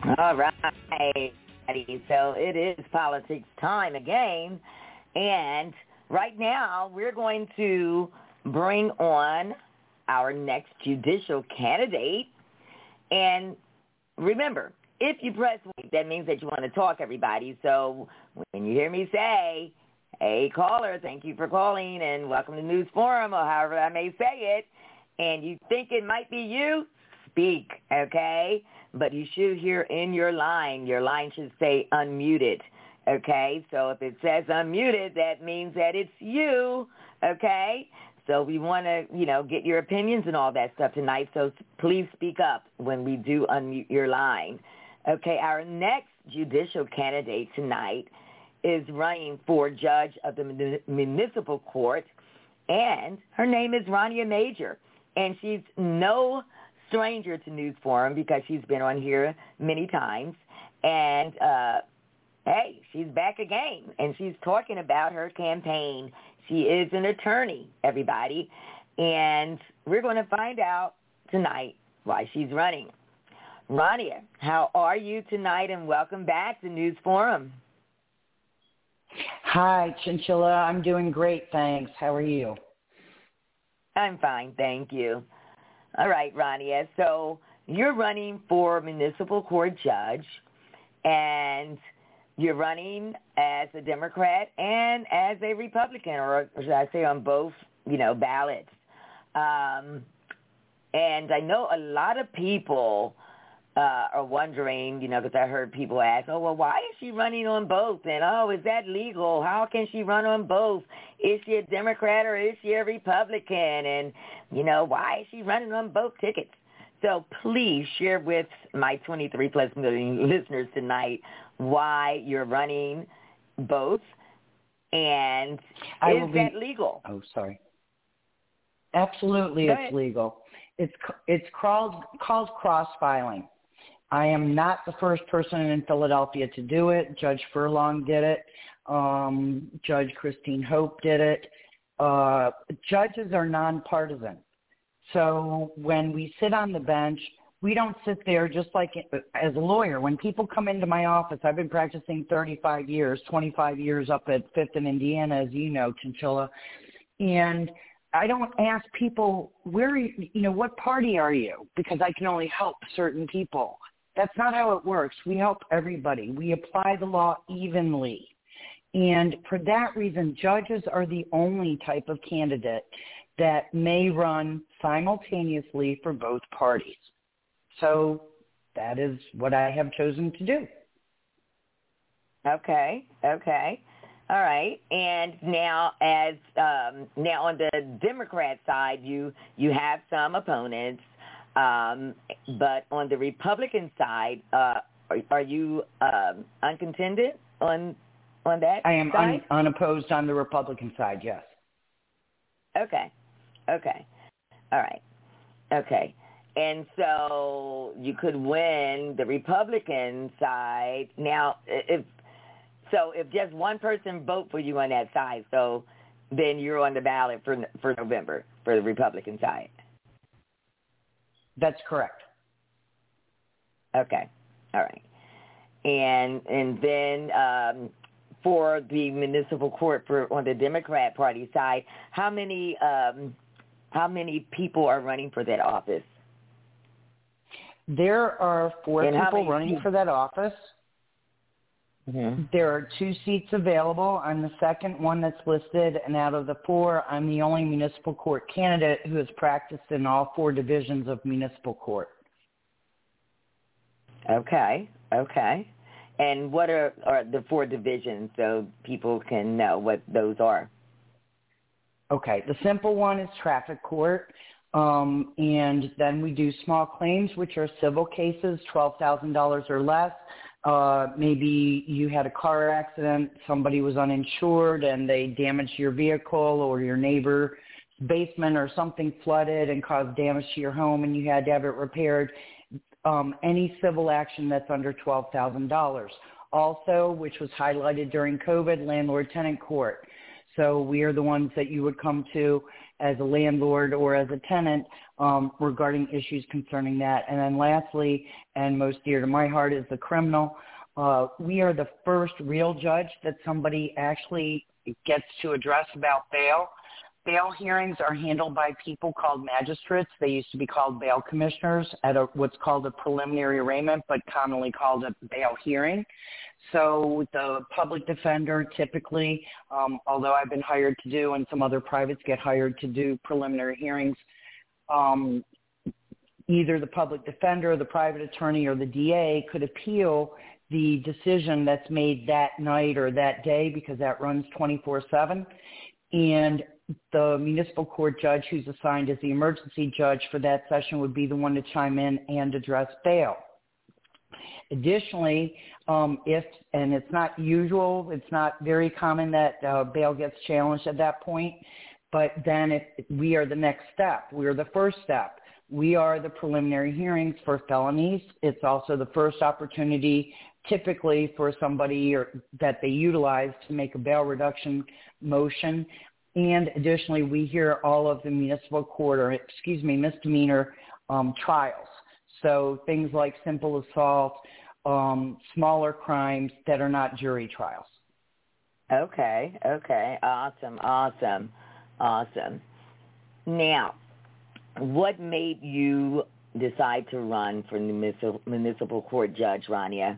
All right. So it is politics time again. And right now we're going to bring on our next judicial candidate. And remember, if you press wait, that means that you want to talk, everybody. So when you hear me say, hey, caller, thank you for calling and welcome to News Forum, or however I may say it, and you think it might be you, speak, okay? But you should hear in your line, your line should say unmuted, okay? So if it says unmuted, that means that it's you, okay? So we want to, you know, get your opinions and all that stuff tonight, so please speak up when we do unmute your line. Okay, our next judicial candidate tonight is running for judge of the municipal court, and her name is Rania Major, and she's no stranger to News Forum because she's been on here many times, and uh, hey, she's back again, and she's talking about her campaign. She is an attorney, everybody, and we're going to find out tonight why she's running. Rania, how are you tonight, and welcome back to News Forum. Hi, Chinchilla. I'm doing great, thanks. How are you? I'm fine, thank you. All right, Rania, so you're running for municipal court judge, and you're running as a Democrat and as a Republican, or should I say on both, you know, ballots. Um, and I know a lot of people uh, are wondering, you know, because I heard people ask, oh, well, why is she running on both? And, oh, is that legal? How can she run on both? Is she a Democrat or is she a Republican? And, you know, why is she running on both tickets? So please share with my twenty-three plus million listeners tonight why you're running both, and I is be, that legal? Oh, sorry. Absolutely, it's legal. It's it's called called cross filing. I am not the first person in Philadelphia to do it. Judge Furlong did it. Um, Judge Christine Hope did it. Uh, judges are nonpartisan. So when we sit on the bench, we don't sit there just like as a lawyer. When people come into my office, I've been practicing thirty-five years, twenty-five years up at Fifth in Indiana, as you know, Chinchilla. And I don't ask people, where, you know, what party are you? Because I can only help certain people. That's not how it works. We help everybody. We apply the law evenly. And for that reason, judges are the only type of candidate that may run simultaneously for both parties. So that is what I have chosen to do. Okay, okay. All right. And now as um, now on the Democrat side, you, you have some opponents, um, but on the Republican side, uh, are, are you um, uncontended on on that I am side? un- unopposed on the Republican side, yes. Okay. Okay. All right. Okay. And so you could win the Republican side. Now, if so, if just one person vote for you on that side, so then you're on the ballot for for November for the Republican side. That's correct. Okay. All right. And and then um, for the municipal court for on the Democrat Party side, how many um, how many people are running for that office? There are four and people running people? for that office. Mm-hmm. There are two seats available. I'm the second one that's listed, and out of the four, I'm the only municipal court candidate who has practiced in all four divisions of municipal court. Okay, okay. And what are, are the four divisions so people can know what those are? Okay, the simple one is traffic court, um, and then we do small claims, which are civil cases, twelve thousand dollars or less. Uh, maybe you had a car accident, somebody was uninsured, and they damaged your vehicle, or your neighbor's basement or something flooded and caused damage to your home, and you had to have it repaired. Um, any civil action that's under twelve thousand dollars. Also, which was highlighted during COVID, landlord-tenant court. So we are the ones that you would come to as a landlord or as a tenant um, regarding issues concerning that. And then lastly, and most dear to my heart, is the criminal. Uh, we are the first real judge that somebody actually gets to address about bail. Bail hearings are handled by people called magistrates. They used to be called bail commissioners at a, what's called a preliminary arraignment, but commonly called a bail hearing. So the public defender typically, um, although I've been hired to do, and some other privates get hired to do preliminary hearings, um, either the public defender, the private attorney, or the D A could appeal the decision that's made that night or that day, because that runs twenty-four seven. And the municipal court judge who's assigned as the emergency judge for that session would be the one to chime in and address bail. Additionally, um, if, and it's not usual, it's not very common that uh, bail gets challenged at that point, but then if we are the next step, we are the first step. We are the preliminary hearings for felonies. It's also the first opportunity typically for somebody or, that they utilize to make a bail reduction motion. And additionally, we hear all of the municipal court or, excuse me, misdemeanor um, trials. So things like simple assault, um, smaller crimes that are not jury trials. Okay, okay. Awesome, awesome, awesome. Now, what made you decide to run for municipal, municipal court judge, Rania?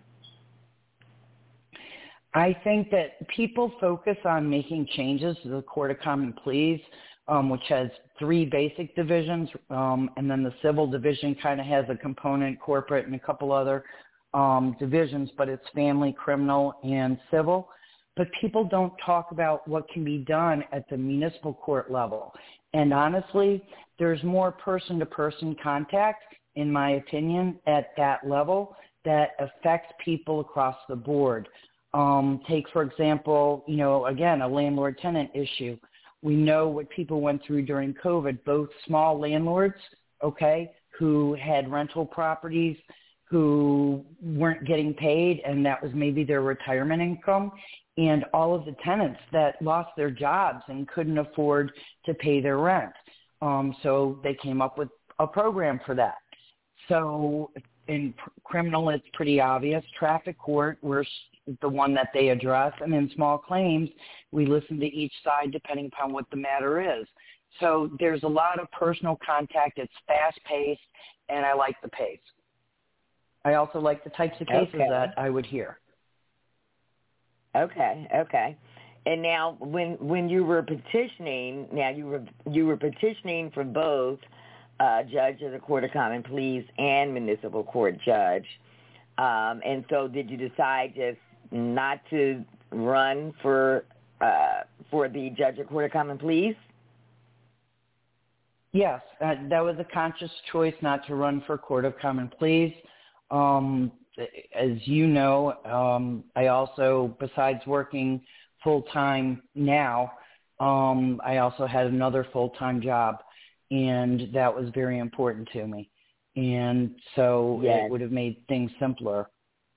I think that people focus on making changes to the Court of Common Pleas, um, which has three basic divisions, um, and then the civil division kind of has a component, corporate, and a couple other um, divisions, but it's family, criminal, and civil. But people don't talk about what can be done at the municipal court level. And honestly, there's more person-to-person contact, in my opinion, at that level that affects people across the board. Um, take, for example, you know, again, a landlord-tenant issue. We know what people went through during COVID, both small landlords, okay, who had rental properties, who weren't getting paid, and that was maybe their retirement income, and all of the tenants that lost their jobs and couldn't afford to pay their rent. Um, so they came up with a program for that. So in pr- criminal, it's pretty obvious. Traffic court, we're the one that they address. And in small claims, we listen to each side depending upon what the matter is. So there's a lot of personal contact. It's fast-paced, and I like the pace. I also like the types of cases okay. that I would hear. Okay, okay. And now when when you were petitioning, now you were you were petitioning for both uh, judge of the Court of Common Pleas and municipal court judge. Um, and so did you decide just not to run for uh, for the judge of Court of Common Pleas? Yes, uh, that was a conscious choice not to run for Court of Common Pleas. Um, as you know, um, I also, besides working full-time now, um, I also had another full-time job, and that was very important to me. And so yes. It would have made things simpler.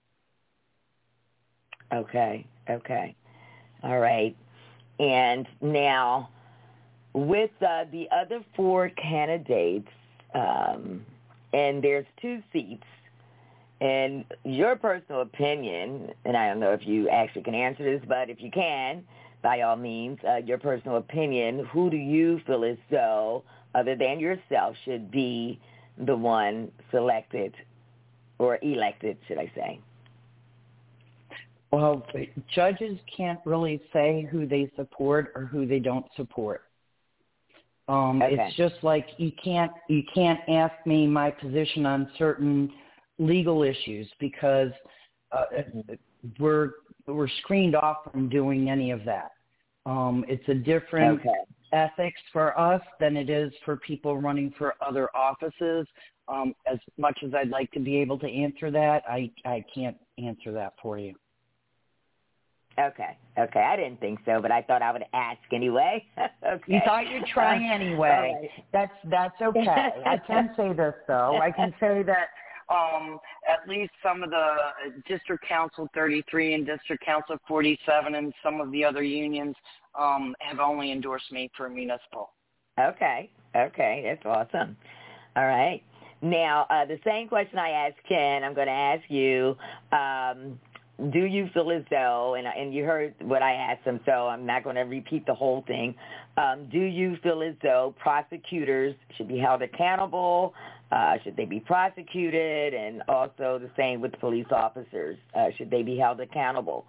Okay, okay. All right. And now, with uh, the other four candidates, um, and there's two seats, and your personal opinion, and I don't know if you actually can answer this, but if you can, by all means, uh, your personal opinion, who do you feel as though, other than yourself, should be the one selected or elected, should I say? Well, judges can't really say who they support or who they don't support. Um, okay. It's just like you can't you can't ask me my position on certain legal issues because uh, we're we're screened off from doing any of that. Um, it's a different okay. ethics for us than it is for people running for other offices. Um, as much as I'd like to be able to answer that, I, I can't answer that for you. Okay, okay. I didn't think so, but I thought I would ask anyway. Okay. You thought you'd try anyway. Right. That's that's okay. I can say this, though. I can say that um, at least some of the District Council thirty-three and District Council forty-seven and some of the other unions um, have only endorsed me for municipal. Okay. Okay. That's awesome. All right. Now, uh, the same question I asked Ken, I'm going to ask you. Um, do you feel as though, and, and you heard what I asked him, so I'm not going to repeat the whole thing. Um, do you feel as though prosecutors should be held accountable? Uh, should they be prosecuted? And also the same with police officers. Uh, should they be held accountable?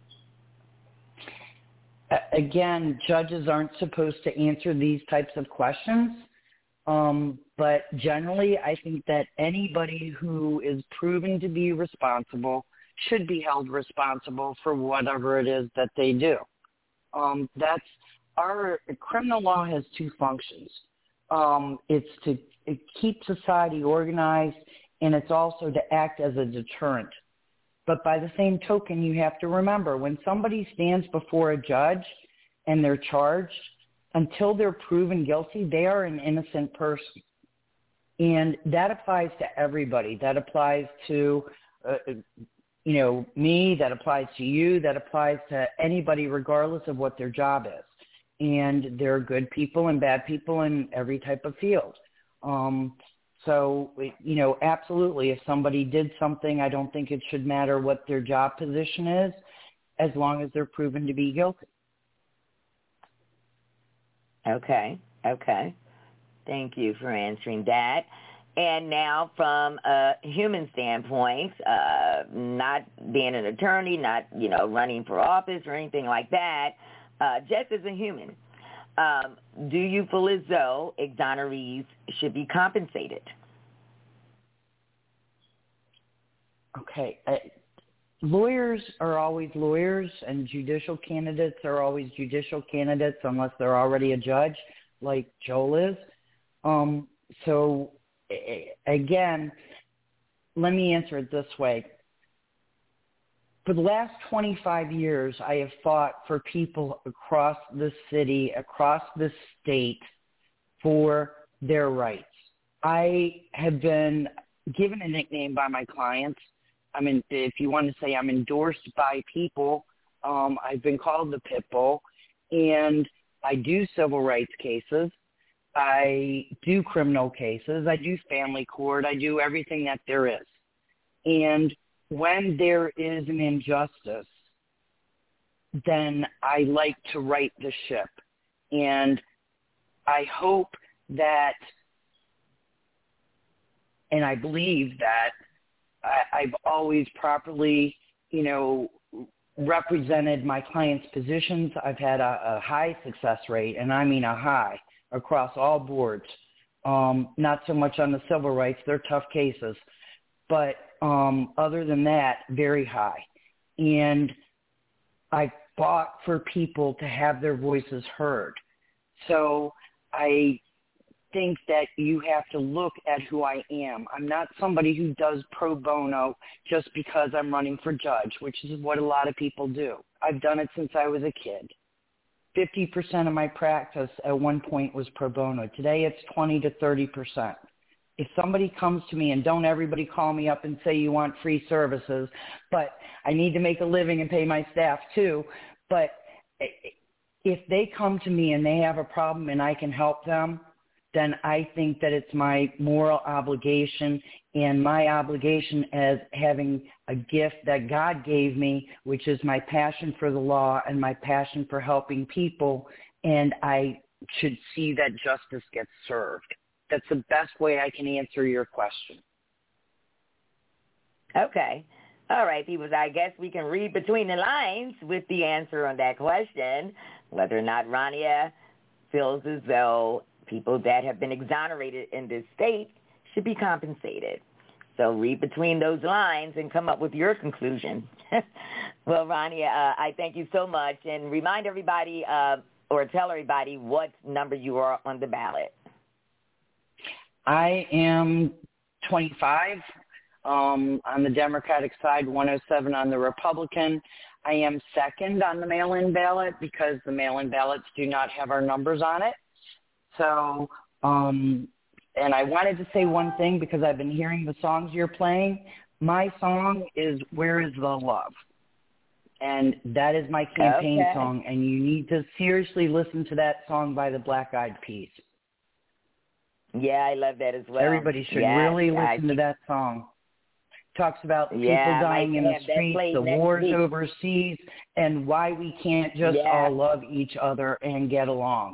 Again, judges aren't supposed to answer these types of questions. Um, but generally, I think that anybody who is proven to be responsible should be held responsible for whatever it is that they do. Um, that's our criminal law has two functions. Um, it's to it keep society organized, and it's also to act as a deterrent. But by the same token, you have to remember, when somebody stands before a judge and they're charged, until they're proven guilty, they are an innocent person. And that applies to everybody. That applies to, uh, you know, me. That applies to you. That applies to anybody, regardless of what their job is. And there are good people and bad people in every type of field. Um, so, you know, absolutely, if somebody did something, I don't think it should matter what their job position is, as long as they're proven to be guilty. Okay, okay. Thank you for answering that. And now from a human standpoint, uh, not being an attorney, not, you know, running for office or anything like that, uh, just as a human, um, do you feel as though exonerees should be compensated? Okay. Uh, lawyers are always lawyers, and judicial candidates are always judicial candidates unless they're already a judge, like Joel is. Um, so, again, let me answer it this way. For the last twenty-five years, I have fought for people across the city, across the state, for their rights. I have been given a nickname by my clients. I mean, if you want to say I'm endorsed by people, um, I've been called the pit bull, and I do civil rights cases. I do criminal cases. I do family court. I do everything that there is. And when there is an injustice, then I like to right the ship. And I hope that, and I believe that I, I've always properly, you know, represented my clients' positions. I've had a, a high success rate, and I mean a high, across all boards. Um, not so much on the civil rights. They're tough cases. But um, other than that, very high. And I fought for people to have their voices heard. So I think that you have to look at who I am. I'm not somebody who does pro bono just because I'm running for judge, which is what a lot of people do. I've done it since I was a kid. fifty percent of my practice at one point was pro bono. Today it's twenty to thirty percent. If somebody comes to me, and don't everybody call me up and say you want free services, but I need to make a living and pay my staff too. But if they come to me and they have a problem and I can help them, then I think that it's my moral obligation and my obligation as having a gift that God gave me, which is my passion for the law and my passion for helping people, and I should see that justice gets served. That's the best way I can answer your question. Okay. All right, people. I guess we can read between the lines with the answer on that question, whether or not Rania feels as though people that have been exonerated in this state should be compensated. So read between those lines and come up with your conclusion. Well, Rania, uh, I thank you so much. And remind everybody uh, or tell everybody what number you are on the ballot. I am twenty-five um, on the Democratic side, one oh seven on the Republican. I am second on the mail-in ballot because the mail-in ballots do not have our numbers on it. So, um, and I wanted to say one thing because I've been hearing the songs you're playing. My song is Where Is the Love? And that is my campaign okay. song, and you need to seriously listen to that song by the Black Eyed Peas. Yeah, I love that as well. Everybody should yeah, really yeah, listen to that song. Talks about yeah, people dying in the streets, the wars week. overseas, and why we can't just yeah. all love each other and get along.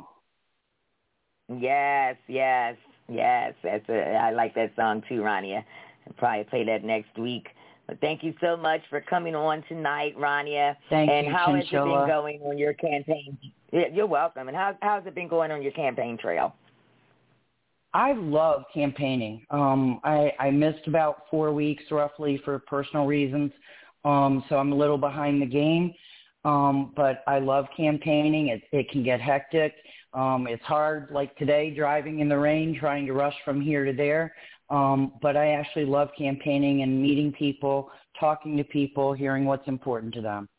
Yes, yes, yes. That's a, I like that song too, Rania. I'll probably play that next week. But thank you so much for coming on tonight, Rania. Thank and you, how Chinchilla. has it been going on your campaign? You're welcome. And how how's it been going on your campaign trail? I love campaigning. Um, I, I missed about four weeks roughly for personal reasons, um, so I'm a little behind the game. Um, but I love campaigning. It, it can get hectic. Um, it's hard, like today, driving in the rain, trying to rush from here to there. Um, but I actually love campaigning and meeting people, talking to people, hearing what's important to them.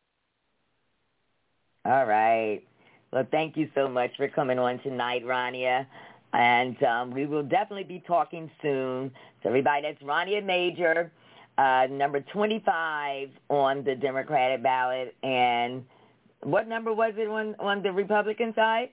All right. Well, thank you so much for coming on tonight, Rania. And um, we will definitely be talking soon. So everybody, that's Rania Major, uh, number twenty-five on the Democratic ballot. And what number was it on, on the Republican side?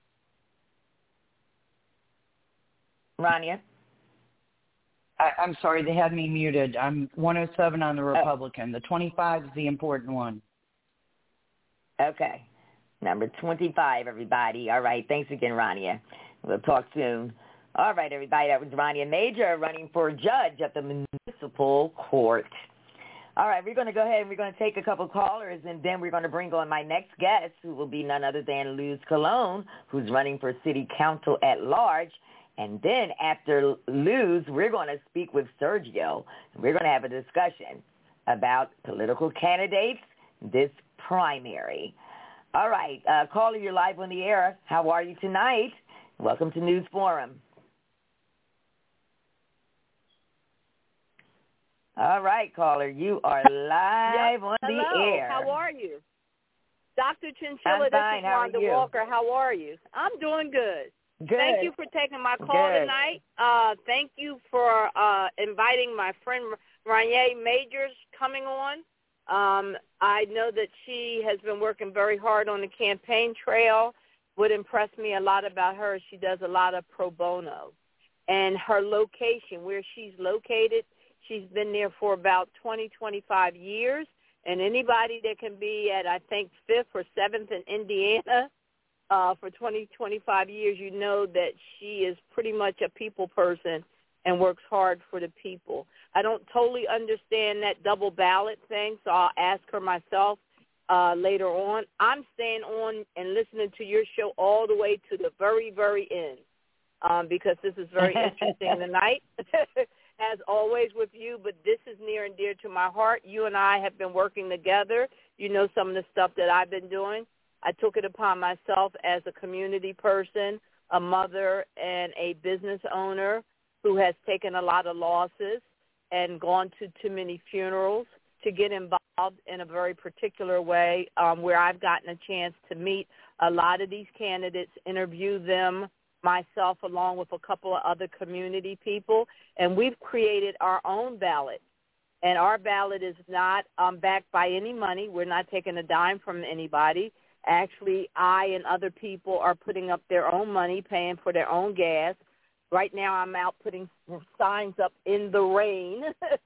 Rania? I, I'm sorry, they had me muted. I'm one oh seven on the Republican. Oh. The twenty-five is the important one. Okay. Number twenty-five, everybody. All right. Thanks again, Rania. We'll talk soon. All right, everybody. That was Rania Major running for judge at the municipal court. All right. We're going to go ahead and we're going to take a couple callers, and then we're going to bring on my next guest, who will be none other than Luz Colon, who's running for city council at large. And then after Luz, we're going to speak with Sergio. We're going to have a discussion about political candidates this primary. All right. Uh, caller, you're live on the air. How are you tonight? Welcome to News Forum. All right, caller, you are live yep. on Hello. the air. How are you? Doctor Chinchilla, I'm fine. this is Wanda Walker. How are you? I'm doing good. Good. Thank you for taking my call good. tonight. Uh, thank you for uh, inviting my friend Rania Majors coming on. Um, I know that she has been working very hard on the campaign trail. What impressed me a lot about her is she does a lot of pro bono. And her location, where she's located, she's been there for about twenty, twenty-five years. And anybody that can be at, I think, fifth or seventh in Indiana uh, for twenty, twenty-five years, you know that she is pretty much a people person and works hard for the people. I don't totally understand that double ballot thing, so I'll ask her myself uh, later on. I'm staying on and listening to your show all the way to the very, very end um, because this is very interesting tonight, as always with you, but this is near and dear to my heart. You and I have been working together. You know some of the stuff that I've been doing. I took it upon myself as a community person, a mother, and a business owner who has taken a lot of losses and gone to too many funerals to get involved in a very particular way um, where I've gotten a chance to meet a lot of these candidates, interview them myself along with a couple of other community people, and we've created our own ballot. And our ballot is not um, backed by any money. We're not taking a dime from anybody. Actually, I and other people are putting up their own money, paying for their own gas. Right now I'm out putting signs up in the rain,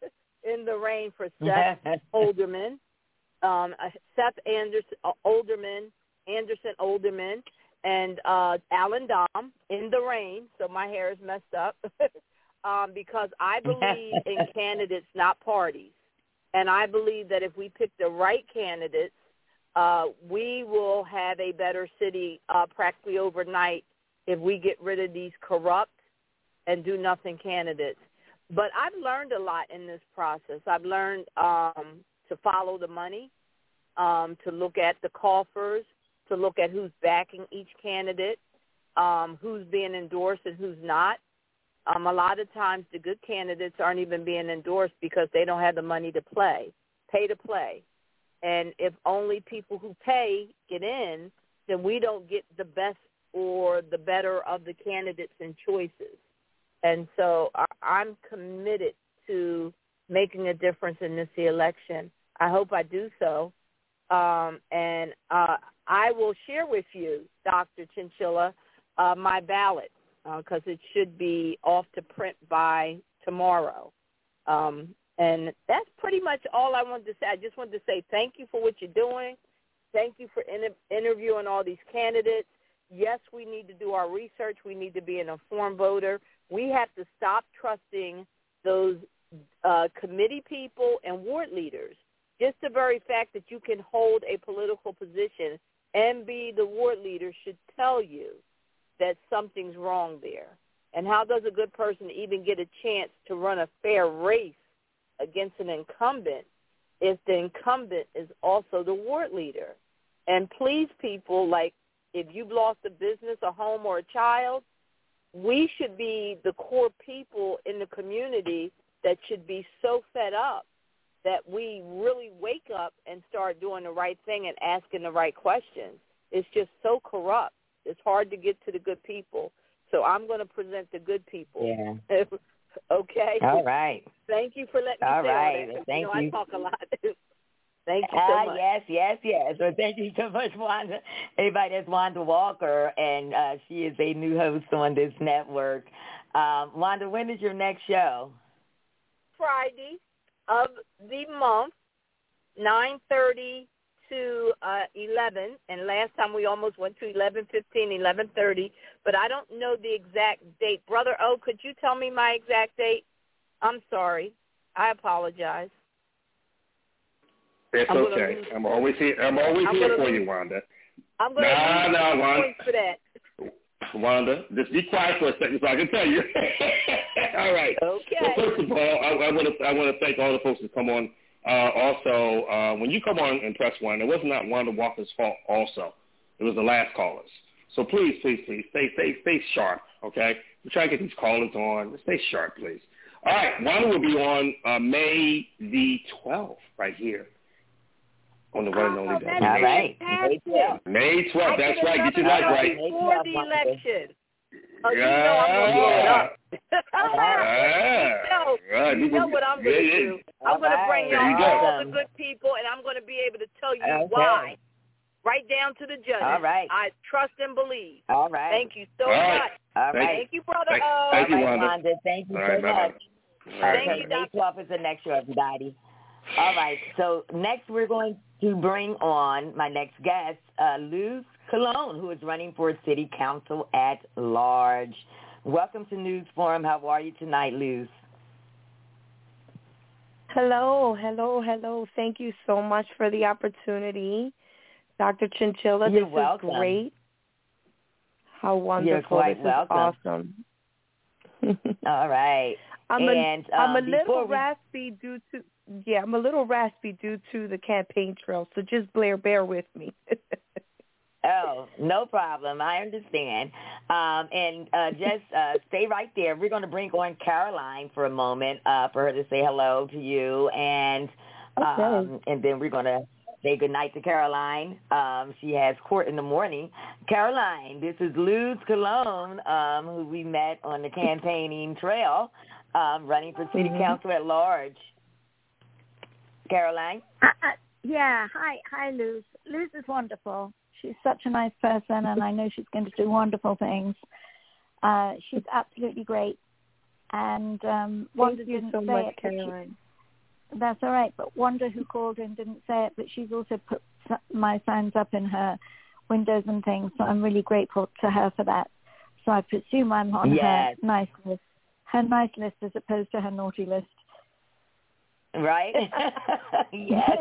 in the rain for Seth Olderman, um, Seth Anderson, uh, Olderman, Anderson Olderman, and uh, Alan Dom in the rain, so my hair is messed up, um, because I believe in candidates, not parties. And I believe that if we pick the right candidates, uh, we will have a better city uh, practically overnight if we get rid of these corrupt and do nothing candidates. But I've learned a lot in this process. I've learned um, to follow the money, um, to look at the coffers, to look at who's backing each candidate, um, who's being endorsed and who's not. Um, a lot of times the good candidates aren't even being endorsed because they don't have the money to play, pay to play. And if only people who pay get in, then we don't get the best or the better of the candidates and choices. And so I'm committed to making a difference in this election. I hope I do so. Um, and uh, I will share with you, Doctor Chinchilla, uh, my ballot. because uh, it should be off to print by tomorrow. Um, and that's pretty much all I wanted to say. I just wanted to say thank you for what you're doing. Thank you for inter- interviewing all these candidates. Yes, we need to do our research. We need to be an informed voter. We have to stop trusting those uh, committee people and ward leaders. Just the very fact that you can hold a political position and be the ward leader should tell you that something's wrong there. And how does a good person even get a chance to run a fair race against an incumbent if the incumbent is also the ward leader? And please, people, like if you've lost a business, a home, or a child, we should be the core people in the community that should be so fed up that we really wake up and start doing the right thing and asking the right questions. It's just so corrupt. It's hard to get to the good people. So I'm going to present the good people. Yeah. Okay? All right. Thank you for letting me all say right. all that. Thank you. Know, you. I talk a lot. Thank you so uh, much. Yes, yes, yes. So thank you so much, Wanda. Everybody, that's Wanda Walker, and uh, she is a new host on this network. Um, Wanda, when is your next show? Friday of the month, nine thirty to uh, eleven, and last time we almost went to eleven fifteen, eleven thirty, but I don't know the exact date. Brother O, could you tell me my exact date? I'm sorry. I apologize. It's I'm okay. Lose, I'm always here. I'm always I'm here for lose, you, Wanda. I'm going to nah, lose nah, Wanda. points for that. Wanda, just be quiet for a second so I can tell you. All right. Okay. Well, first of all, I want to I want to thank all the folks that come on. Uh, also, uh, when you come on and press one, it was not Wanda Walker's fault. Also, it was the last callers. So please, please, please, stay stay stay sharp. Okay, we're trying to get these callers on. Stay sharp, please. All right, Wanda will be on uh, May the twelfth, right here. On the one and only day. All right. May twelfth. May twelfth. That's right. Get your life right. Before the election. Oh, yeah. You know I'm going to blow it up. yeah. you know, right. you know what I'm going to yeah, do. I'm going to bring y'all all the good people, and I'm going to be able to tell you okay. why. Right down to the judges. All right. I trust and believe. All right. Thank you so all right. much. All right. Thank you, Brother Thank, O. thank you, all right, Wanda. Wanda. Thank you all so right, much. Right. Thank Okay, you, May twelfth is the next show, everybody. All right, so next we're going to bring on my next guest, uh, Luz Colon, who is running for City Council at large. Welcome to News Forum. How are you tonight, Luz? Hello, hello, hello. Thank you so much for the opportunity. Doctor Chinchilla, You're this welcome. is great. How wonderful. You're quite this welcome. is awesome. All right. I'm and, a, I'm um, a little we... raspy due to yeah, I'm a little raspy due to the campaign trail, so just bear bear with me. Oh, no problem. I understand. Um, and uh, just uh, stay right there. We're going to bring on Caroline for a moment uh, for her to say hello to you, and okay. um, and then we're going to say goodnight to Caroline. Um, she has court in the morning. Caroline, this is Luz Colon, um, who we met on the campaigning trail, um, running for City mm-hmm. Council at large. Caroline? Uh, uh, yeah, hi, hi, Luz. Luz is wonderful. She's such a nice person, and I know she's going to do wonderful things. Uh, she's absolutely great. And um, Wanda Thank you didn't so say much, it. But Caroline. she, that's all right. But Wanda, who called in, didn't say it, but she's also put my signs up in her windows and things. So I'm really grateful to her for that. So I presume I'm on yes. her nice list, her nice list as opposed to her naughty list. Right? Yes.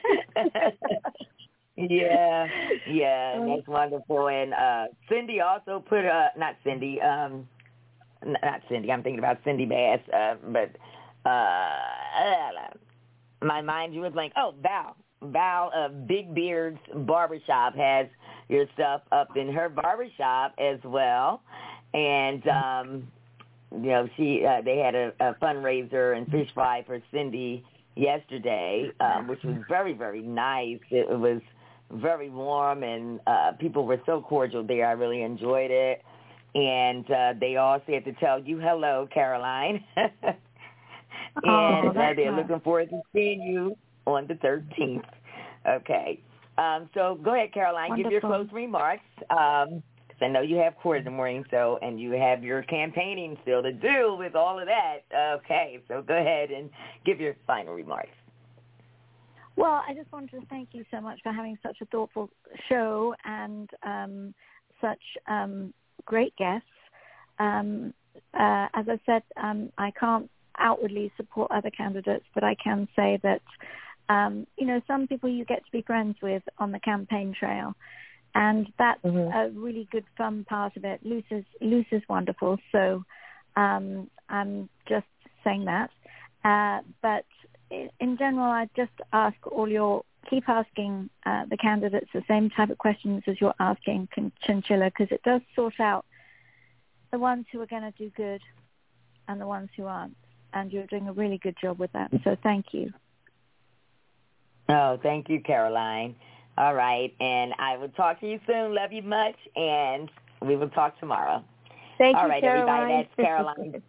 yeah, yeah, that's wonderful. And uh, Cindy also put, uh, not Cindy, um, not Cindy, I'm thinking about Cindy Bass, uh, but uh, my mind drew a blank. Oh, Val. Val of Big Beard's Barbershop has your stuff up in her barbershop as well. And, um, you know, she uh, they had a, a fundraiser and fish fry for Cindy yesterday, um, which was very, very nice. It, it was very warm, and uh, people were so cordial there. I really enjoyed it. And uh, they all said to tell you hello, Caroline. and oh, uh, they're nice. looking forward to seeing you on the thirteenth. Okay. Um, so go ahead, Caroline. Wonderful. Give your closing remarks. Um, I know you have court in the morning, so and you have your campaigning still to do with all of that. Okay, so go ahead and give your final remarks. Well, I just wanted to thank you so much for having such a thoughtful show and um, such um, great guests. Um, uh, as I said, um, I can't outwardly support other candidates, but I can say that, um, you know, some people you get to be friends with on the campaign trail. And that's mm-hmm. a really good, fun part of it. Luce is, Luce is wonderful, so um, I'm just saying that. Uh, but in general, I just ask all your, keep asking uh, the candidates the same type of questions as you're asking Chinchilla, because it does sort out the ones who are going to do good and the ones who aren't. And you're doing a really good job with that. So thank you. Oh, thank you, Caroline. All right. And I will talk to you soon. Love you much. And we will talk tomorrow. Thank All you, right, Caroline. everybody. That's Caroline.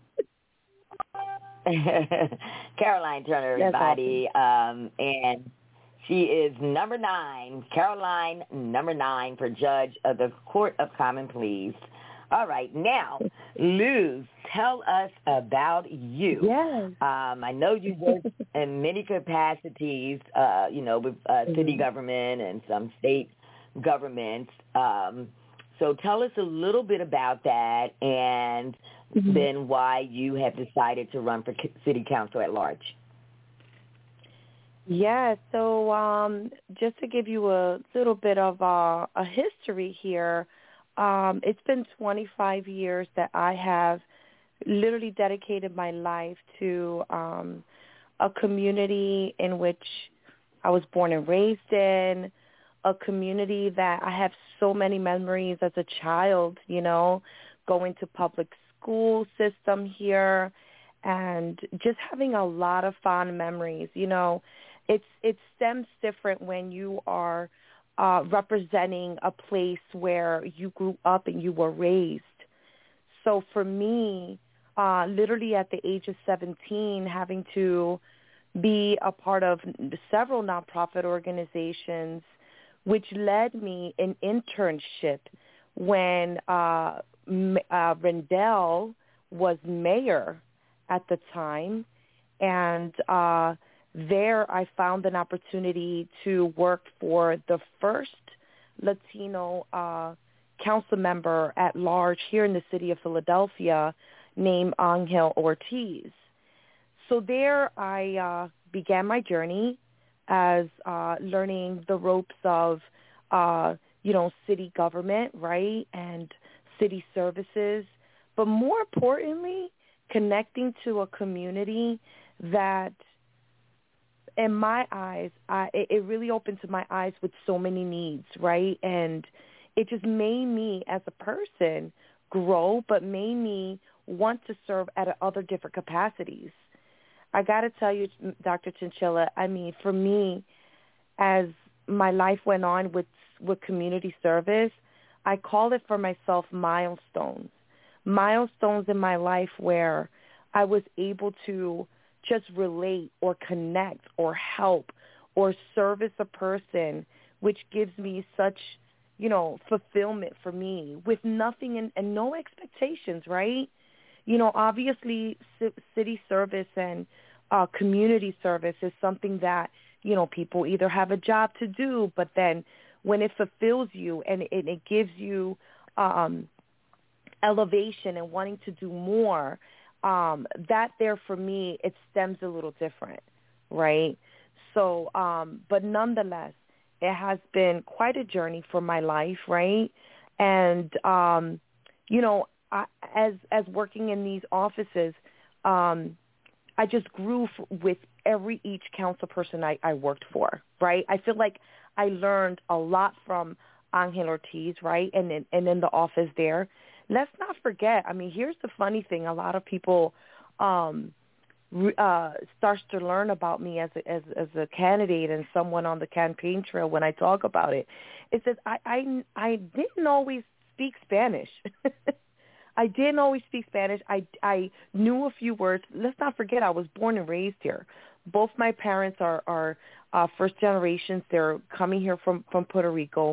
Caroline Turner, everybody, awesome. um, and she is number nine, Caroline number nine for Judge of the Court of Common Pleas. All right, now, Luz, tell us about you. Yes. Um, I know you work in many capacities, uh, you know, with uh, city mm-hmm. government and some state governments. Um, so tell us a little bit about that and mm-hmm. then why you have decided to run for city council at large. Yeah, so um, just to give you a little bit of uh, a history here, um, it's been twenty-five years that I have literally dedicated my life to um, a community in which I was born and raised in, a community that I have so many memories as a child, you know, going to public school system here and just having a lot of fond memories. You know, it's it stems different when you are uh, representing a place where you grew up and you were raised. So for me, uh, literally at the age of seventeen, having to be a part of several nonprofit organizations, which led me an internship when uh, uh, Rendell was mayor at the time. And uh, there I found an opportunity to work for the first Latino uh, council member at large here in the city of Philadelphia named Angel Ortiz. So there I uh, began my journey as uh, learning the ropes of, uh, you know, city government, right, and city services, but more importantly, connecting to a community that, in my eyes, I, it really opened to my eyes with so many needs, right, and it just made me as a person grow, but made me want to serve at other different capacities. I got to tell you, Doctor Chinchilla, I mean, for me, as my life went on with with community service, I call it for myself milestones. Milestones in my life where I was able to just relate or connect or help or service a person, which gives me such, you know, fulfillment for me with nothing and, and no expectations, right? You know, obviously c- city service and uh, community service is something that, you know, people either have a job to do, but then when it fulfills you and it, it gives you um, elevation and wanting to do more, um, that there for me, it stems a little different, right? So, um, but nonetheless, it has been quite a journey for my life, right? And, um, you know, I, as as working in these offices, um, I just grew f- with every each council person I, I worked for, right? I feel like I learned a lot from Angel Ortiz, right, and in, and in the office there. Let's not forget, I mean, here's the funny thing. A lot of people um, uh, starts to learn about me as a, as, as a candidate and someone on the campaign trail when I talk about it. It says, I, I, I didn't always speak Spanish. I didn't always speak Spanish. I, I knew a few words. Let's not forget I was born and raised here. Both my parents are, are uh, first generations. They're coming here from, from Puerto Rico.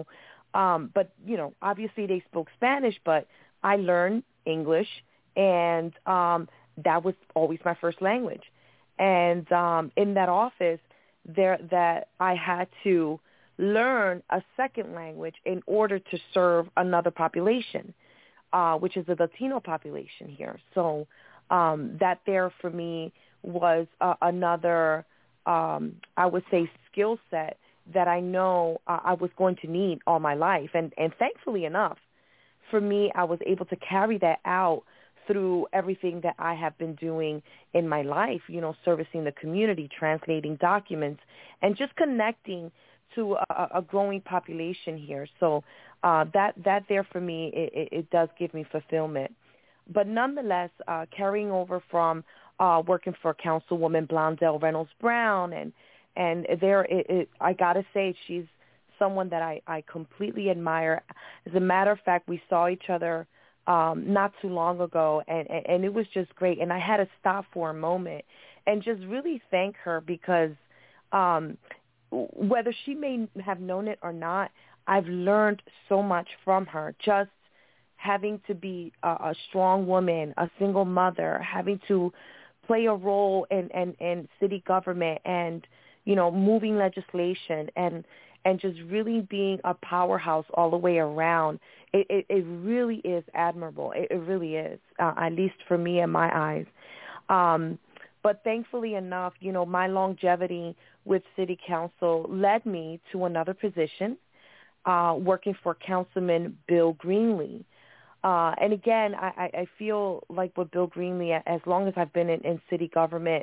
Um, but, you know, obviously they spoke Spanish, but I learned English, and um, that was always my first language. And um, in that office, there that I had to learn a second language in order to serve another population, uh, which is the Latino population here. So um, that there for me was uh, another, um, I would say, skill set that I know uh, I was going to need all my life. And, and thankfully enough, for me, I was able to carry that out through everything that I have been doing in my life, you know, servicing the community, translating documents, and just connecting to a, a growing population here. So uh, that, that there for me, it, it does give me fulfillment. But nonetheless, uh, carrying over from uh, working for Councilwoman Blondell Reynolds Brown, and and there, it, it, I got to say, she's someone that I, I completely admire. As a matter of fact, we saw each other um, not too long ago, and, and, and it was just great. And I had to stop for a moment and just really thank her, because um, whether she may have known it or not, I've learned so much from her, just having to be a, a strong woman, a single mother, having to play a role in, in, in city government, and, you know, moving legislation, and and just really being a powerhouse all the way around. It, it, it really is admirable. It, it really is, uh, at least for me in my eyes. Um, but thankfully enough, you know, my longevity with City Council led me to another position, uh, working for Councilman Bill Greenlee. Uh, and again, I, I feel like with Bill Greenlee, as long as I've been in, in city government,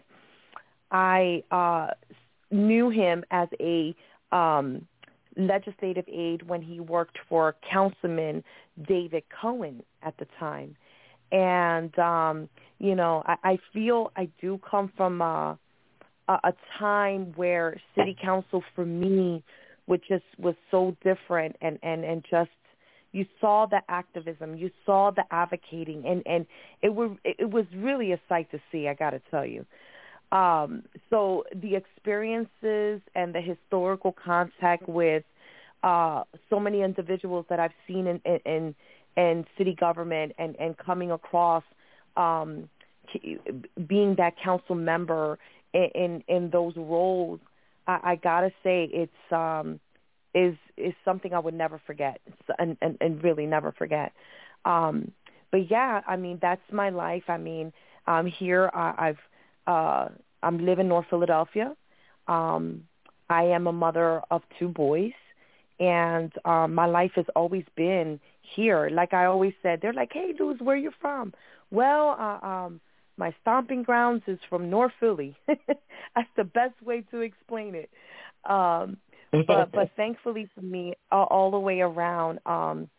I uh, knew him as a um, legislative aide when he worked for Councilman David Cohen at the time. And, um, you know, I, I feel I do come from a, a, a time where city council for me was just was so different, and, and, and just you saw the activism, you saw the advocating, and, and it was it was really a sight to see, I got to tell you. Um, so the experiences and the historical contact with uh, so many individuals that I've seen in, in, in city government, and, and coming across um, being that council member in, in, in those roles, I, I got to say it's um, is is something I would never forget, and, and, and really never forget. Um, but, yeah, I mean, that's my life. I mean, um, here I, I've Uh, I'm living in North Philadelphia. Um, I am a mother of two boys, and um, my life has always been here. Like I always said, they're like, "Hey, Luz, where are you from?" Well, uh, um, my stomping grounds is from North Philly. That's the best way to explain it. Um, but, but thankfully for me, all, all the way around, um,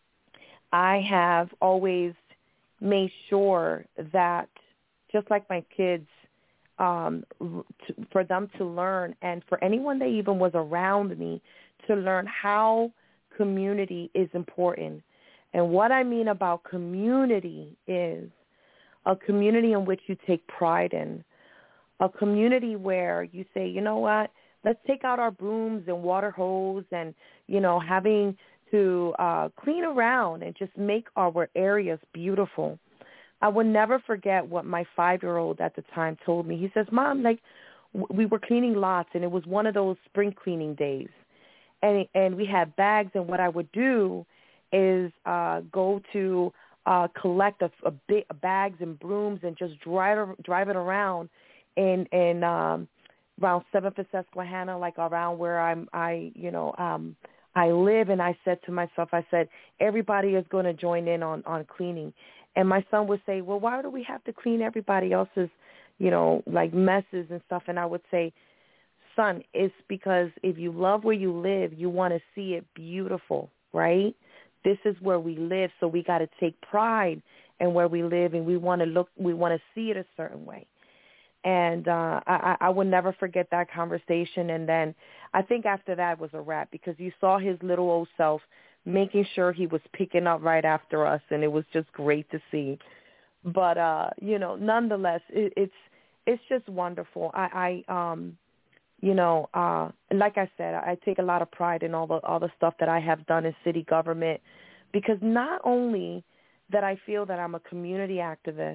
I have always made sure that, just like my kids, um, to, for them to learn, and for anyone that even was around me to learn how community is important. And what I mean about community is a community in which you take pride in, a community where you say, you know what, let's take out our brooms and water hose, and, you know, having to uh, clean around and just make our areas beautiful. I will never forget what my five-year-old at the time told me. He says, "Mom, like, w- we were cleaning lots, and it was one of those spring cleaning days. And and we had bags, and what I would do is uh, go to uh, collect a, a big bags and brooms and just drive drive it around in in um, around seventh and Susquehanna, like around where I'm I you know um, I live." And I said to myself, I said, everybody is going to join in on on cleaning. And my son would say, "Well, why do we have to clean everybody else's, you know, like messes and stuff?" And I would say, "Son, it's because if you love where you live, you want to see it beautiful, right? This is where we live, so we got to take pride in where we live, and we want to look, we want to see it a certain way." And uh, I, I will never forget that conversation. And then I think after that was a wrap, because you saw his little old self making sure he was picking up right after us, and it was just great to see. But uh, you know, nonetheless, it, it's it's just wonderful. I, I um, you know, uh, like I said, I take a lot of pride in all the all the stuff that I have done in city government, because not only that I feel that I'm a community activist,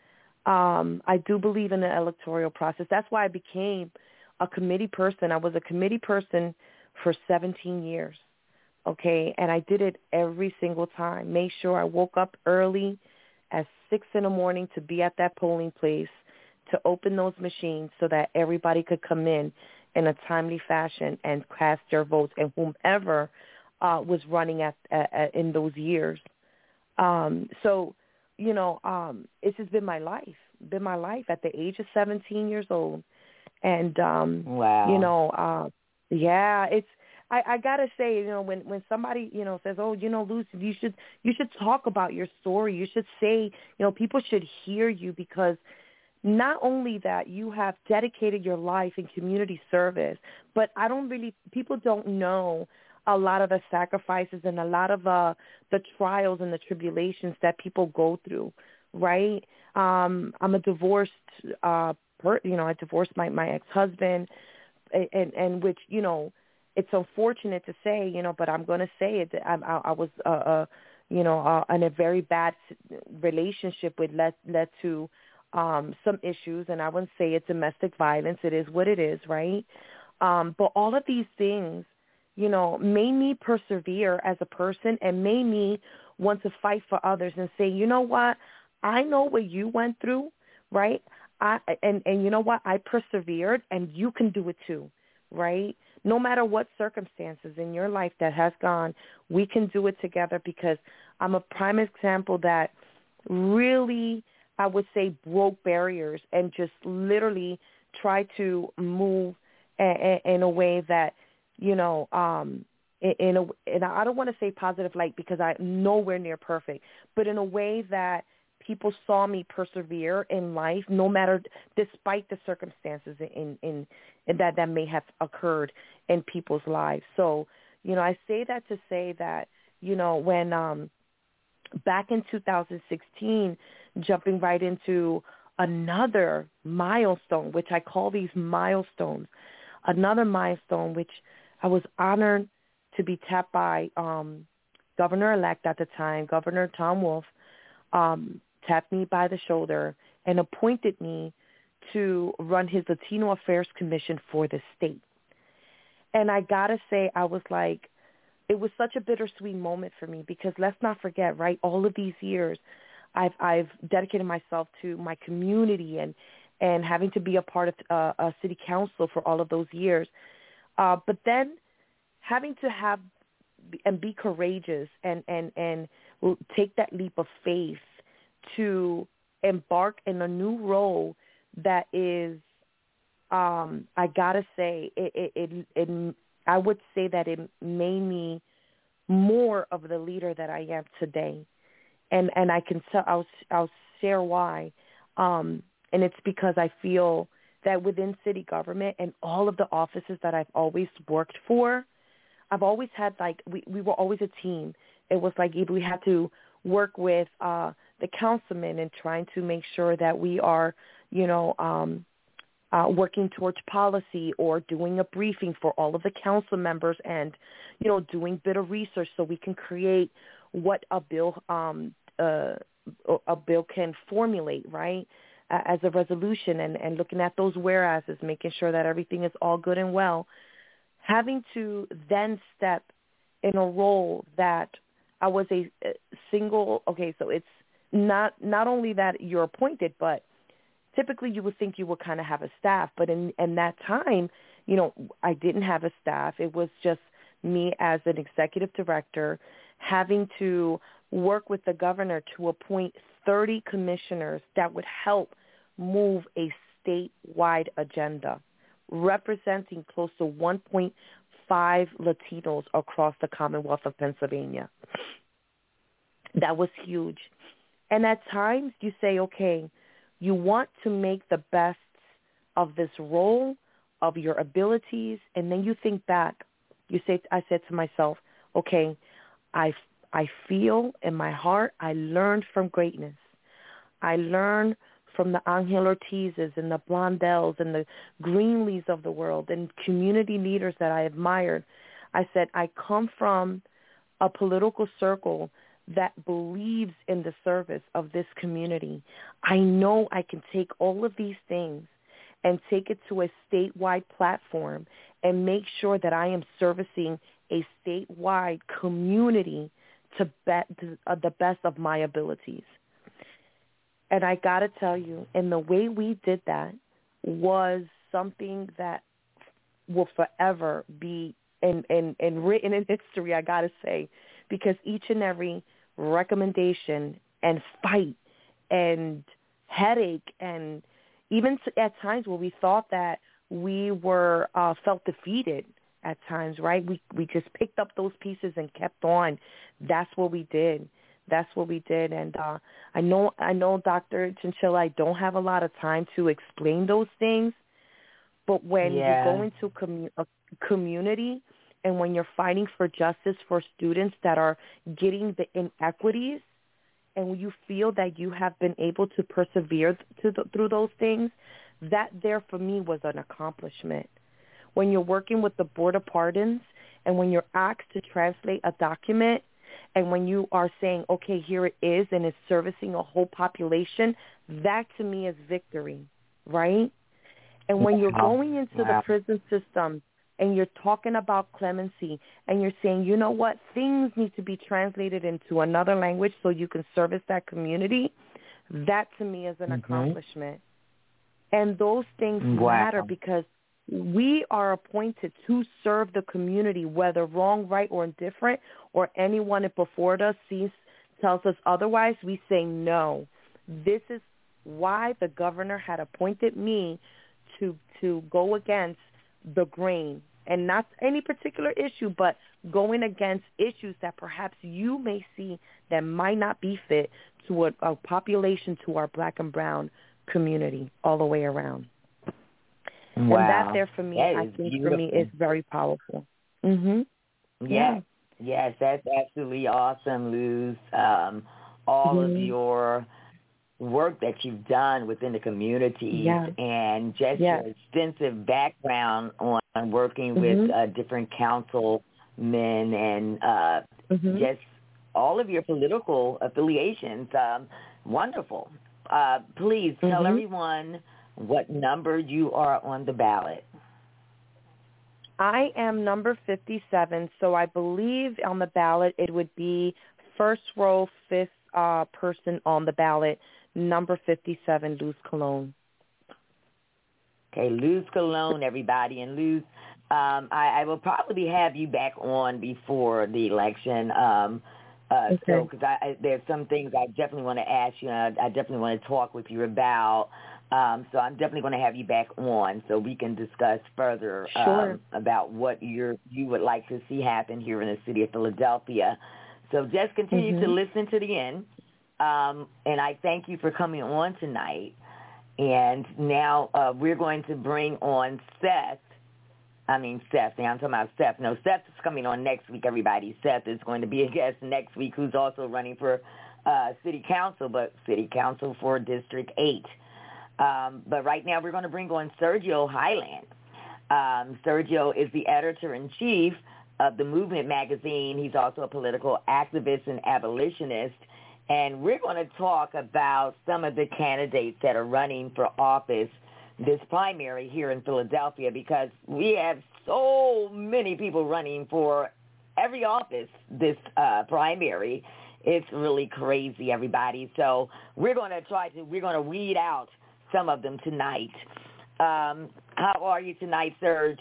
um, I do believe in the electoral process. That's why I became a committee person. I was a committee person for seventeen years, okay, and I did it every single time. Made sure I woke up early at six in the morning to be at that polling place, to open those machines so that everybody could come in in a timely fashion and cast their votes, and whomever uh, was running at, at, at in those years. Um, so, you know, um, it's just been my life, been my life at the age of seventeen years old. And, um, wow. you know, uh, yeah, it's, I, I got to say, you know, when, when somebody, you know, says, oh, you know, Lucy, you should, you should talk about your story. You should say, you know, people should hear you, because not only that you have dedicated your life in community service, but I don't really, people don't know a lot of the sacrifices and a lot of uh, the trials and the tribulations that people go through, right? Um, I'm a divorced, uh, per, you know, I divorced my, my ex-husband, and, and, and which, you know, it's unfortunate to say, you know, but I'm going to say it. I, I, I was, uh, uh, you know, uh, in a very bad relationship, which led, led to um, some issues, and I wouldn't say it's domestic violence. It is what it is, right? Um, but all of these things, you know, made me persevere as a person and made me want to fight for others and say, you know what, I know what you went through, right? I and, and you know what, I persevered, and you can do it too, right? No matter what circumstances in your life that has gone, we can do it together, because I'm a prime example that really, I would say, broke barriers and just literally tried to move a, a, in a way that, you know, um, in, in a, and I don't want to say positive light, because I'm nowhere near perfect, but in a way that people saw me persevere in life, no matter, despite the circumstances in, in, in that that may have occurred in people's lives. So, you know, I say that to say that, you know, when um, back in two thousand sixteen, jumping right into another milestone, which I call these milestones, another milestone, which I was honored to be tapped by um, Governor-elect at the time, Governor Tom Wolf, um, tapped me by the shoulder and appointed me to run his Latino Affairs Commission for the state. And I got to say, I was like, it was such a bittersweet moment for me, because let's not forget, right, all of these years, I've, I've dedicated myself to my community and, and having to be a part of uh, a city council for all of those years. Uh, but then having to have and be courageous and, and, and take that leap of faith to embark in a new role that is, um, I gotta say, it, it, it, it, I would say that it made me more of the leader that I am today. And, and I can tell, I'll, I'll share why. Um, and it's because I feel that within city government and all of the offices that I've always worked for, I've always had, like, we, we were always a team. It was like either we had to work with uh, the councilmen and trying to make sure that we are, you know, um, uh, working towards policy, or doing a briefing for all of the council members, and, you know, doing a bit of research so we can create what a bill um, uh, a bill can formulate, right, uh, as a resolution, and, and looking at those whereases, making sure that everything is all good and well. Having to then step in a role that I was a single, okay, so it's not not only that you're appointed, but typically you would think you would kind of have a staff. But in, in that time, you know, I didn't have a staff. It was just me as an executive director having to work with the governor to appoint thirty commissioners that would help move a statewide agenda, representing close to one point five Latinos across the Commonwealth of Pennsylvania. That was huge. And at times you say, okay, you want to make the best of this role, of your abilities, and then you think back. You say, I said to myself, okay, I, I feel in my heart I learned from greatness. I learned from the Angel Ortizes and the Blondells and the Greenleys of the world and community leaders that I admired. I said, I come from a political circle that believes in the service of this community. I know I can take all of these things and take it to a statewide platform and make sure that I am servicing a statewide community to, be, to uh, the best of my abilities. And I got to tell you, and the way we did that was something that will forever be in, in, in written in history, I got to say, because each and every recommendation and fight and headache and even at times where we thought that we were uh, felt defeated at times, right? We we just picked up those pieces and kept on. That's what we did. That's what we did. And uh, I know, I know, Doctor Chinchilla, I don't have a lot of time to explain those things, but when yeah. you go into commu- a community and when you're fighting for justice for students that are getting the inequities, and when you feel that you have been able to persevere to the, through those things, that there for me was an accomplishment. When you're working with the Board of Pardons and when you're asked to translate a document and when you are saying, okay, here it is, and it's servicing a whole population, that to me is victory, right? And when you're going into wow. the prison system and you're talking about clemency and you're saying, you know what, things need to be translated into another language so you can service that community, that to me is an mm-hmm. accomplishment. And those things wow. matter because we are appointed to serve the community, whether wrong, right, or indifferent, or anyone before us sees, tells us otherwise, we say no. This is why the governor had appointed me to to go against the grain, and not any particular issue, but going against issues that perhaps you may see that might not be fit to a, a population, to our black and brown community all the way around. Wow. And that there for me, that I think beautiful. for me is very powerful. Mhm. Yeah. Yes, that's absolutely awesome, Luz. Um, all mm-hmm. of your work that you've done within the communities yeah. and just yeah. your extensive background on working mm-hmm. with uh, different councilmen and uh, mm-hmm. just all of your political affiliations. Um, wonderful. Uh, please mm-hmm. tell everyone what number you are on the ballot. I am number fifty-seven, so I believe on the ballot it would be first row, fifth uh, person on the ballot, number fifty-seven, Luz Colon. Okay, Luz Colon, everybody. And Luz, um, I, I will probably have you back on before the election. Um, uh, okay. So, because I, I, there's some things I definitely want to ask you, and I, I definitely want to talk with you about. Um, so I'm definitely going to have you back on so we can discuss further sure. um, about what you're, you would like to see happen here in the city of Philadelphia. So just continue mm-hmm. to listen to the end. Um, and I thank you for coming on tonight. And now uh, we're going to bring on Seth. I mean, Seth. Now I'm talking about Seth. No, Seth is coming on next week, everybody. Seth is going to be a guest next week who's also running for uh, city council, but city council for District eight. Um, but right now we're going to bring on Sergio Highland. Um, Sergio is the editor-in-chief of the Movement magazine. He's also a political activist and abolitionist. And we're going to talk about some of the candidates that are running for office this primary here in Philadelphia, because we have so many people running for every office this uh, primary. It's really crazy, everybody. So we're going to try to, we're going to weed out some of them tonight. Um, how are you tonight, Serge?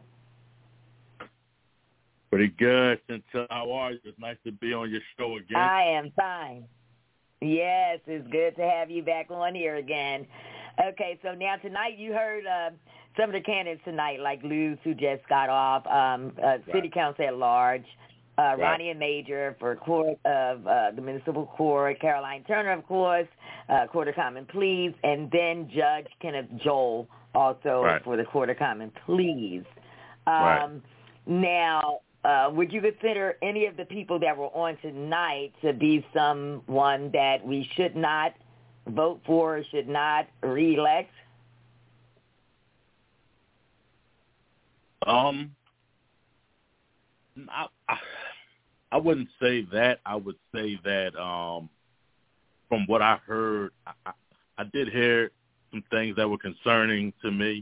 Pretty good. Since uh, how are you? It's nice to be on your show again. I am fine. Yes, it's good to have you back on here again. Okay, so now tonight you heard uh, some of the candidates tonight, like Luz, who just got off, um, uh, right. City Council at large, uh, right. Rania Major for Court of uh, the Municipal Court, Caroline Turner, of course, uh, Court of Common Pleas, and then Judge Kenneth Joel also right. for the Court of Common Pleas. Um, right. Now, uh, would you consider any of the people that were on tonight to be someone that we should not vote for or should not re-elect? Um, I, I I wouldn't say that. I would say that um, from what I heard, I, I, I did hear some things that were concerning to me.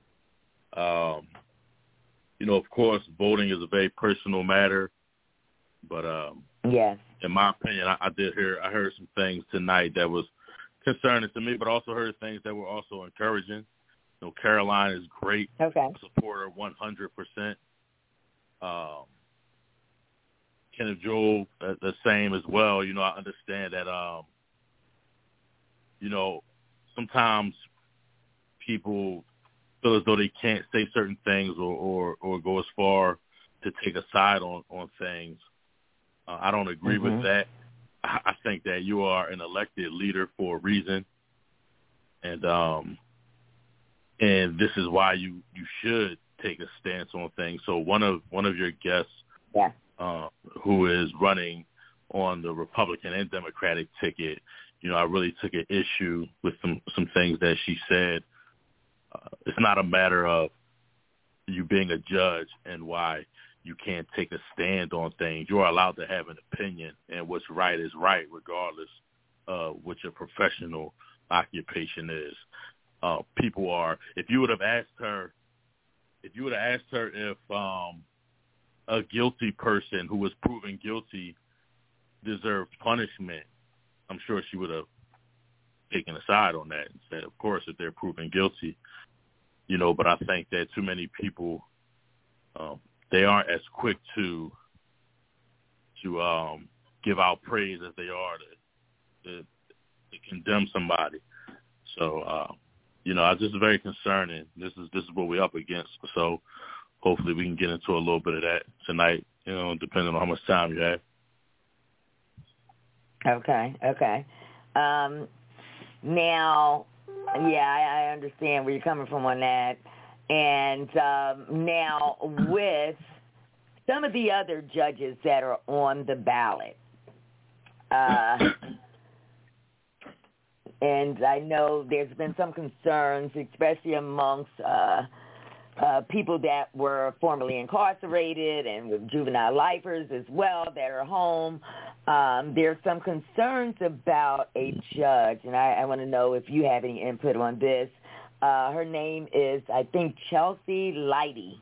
Um, you know, of course, voting is a very personal matter, but um, yes, in my opinion, I, I did hear I heard some things tonight that was concerning to me, but also heard things that were also encouraging. You know, Caroline is great. Okay. I support her one hundred percent. Um, Kenneth Joel, uh, the same as well. You know, I understand that, um, you know, sometimes people feel as though they can't say certain things or, or, or go as far to take a side on, on things. Uh, I don't agree mm-hmm. with that. I, I think that you are an elected leader for a reason. And, um, and this is why you, you should take a stance on things. So one of, one of your guests, yeah. uh, who is running on the Republican and Democratic ticket, you know, I really took an issue with some, some things that she said. Uh, it's not a matter of you being a judge and why you can't take a stand on things. You're allowed to have an opinion, and what's right is right, regardless of what your professional occupation is. Uh, people are, if you would have asked her, if you would have asked her if um, a guilty person who was proven guilty deserved punishment, I'm sure she would have taken a side on that and said, of course, if they're proven guilty, you know, but I think that too many people, um, they aren't as quick to to um, give out praise as they are to, to, to condemn somebody. So, uh, you know, I just very concerning. This is this is what we're up against. So hopefully we can get into a little bit of that tonight, you know, depending on how much time you have. Okay, okay. Um, now, yeah, I, I understand where you're coming from on that. And um, now with some of the other judges that are on the ballot, uh, and I know there's been some concerns, especially amongst uh, uh, people that were formerly incarcerated and with juvenile lifers as well that are home. Um, there's some concerns about a judge, and I, I want to know if you have any input on this. Uh, her name is, I think, Chelsea Leidy.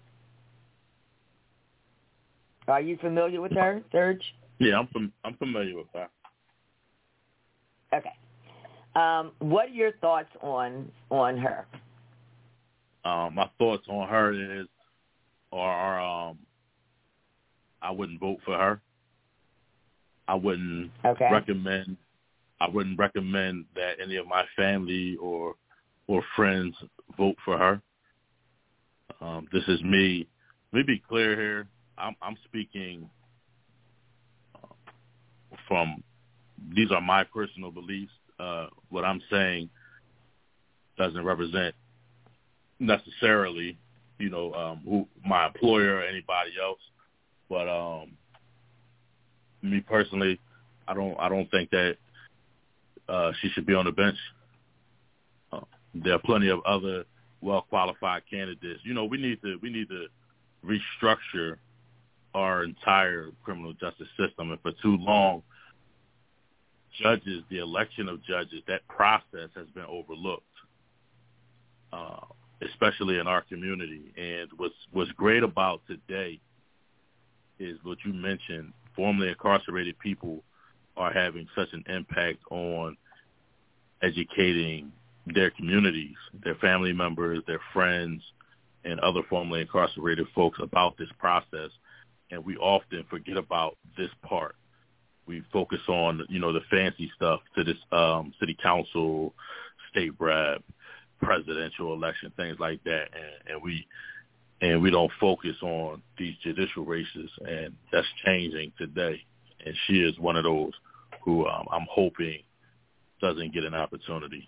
Are you familiar with her, Serge? Yeah, I'm fam- I'm familiar with her. Okay. Um, what are your thoughts on on her? Um, my thoughts on her is, are um, I wouldn't vote for her. I wouldn't okay. recommend. I wouldn't recommend that any of my family or or friends vote for her. Um, this is me. Let me be clear here. I'm, I'm speaking uh, from. These are my personal beliefs. Uh, what I'm saying doesn't represent necessarily, you know, um, who my employer or anybody else. But um, me personally, I don't. I don't think that uh, she should be on the bench. Uh, there are plenty of other well-qualified candidates. You know, we need to. We need to restructure our entire criminal justice system. And for too long, judges, the election of judges, that process has been overlooked, uh, especially in our community. And what's what's great about today is what you mentioned. Formerly incarcerated people are having such an impact on educating their communities, their family members, their friends, and other formerly incarcerated folks about this process. And we often forget about this part. We focus on, you know, the fancy stuff to this um, city council, state rep, presidential election, things like that, and, and we and we don't focus on these judicial races, and that's changing today. And she is one of those who um, I'm hoping doesn't get an opportunity.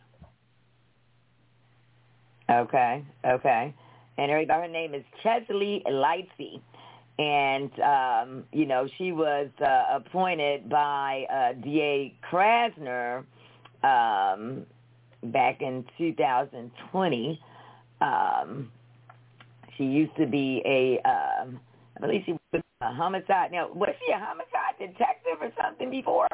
Okay, okay. And everybody, her name is Chelsea Leidy. And, um, you know, she was uh, appointed by uh, D A Krasner um, back in two thousand twenty. Um, she used to be a, um, I believe she was a homicide. Now, was she a homicide detective or something before?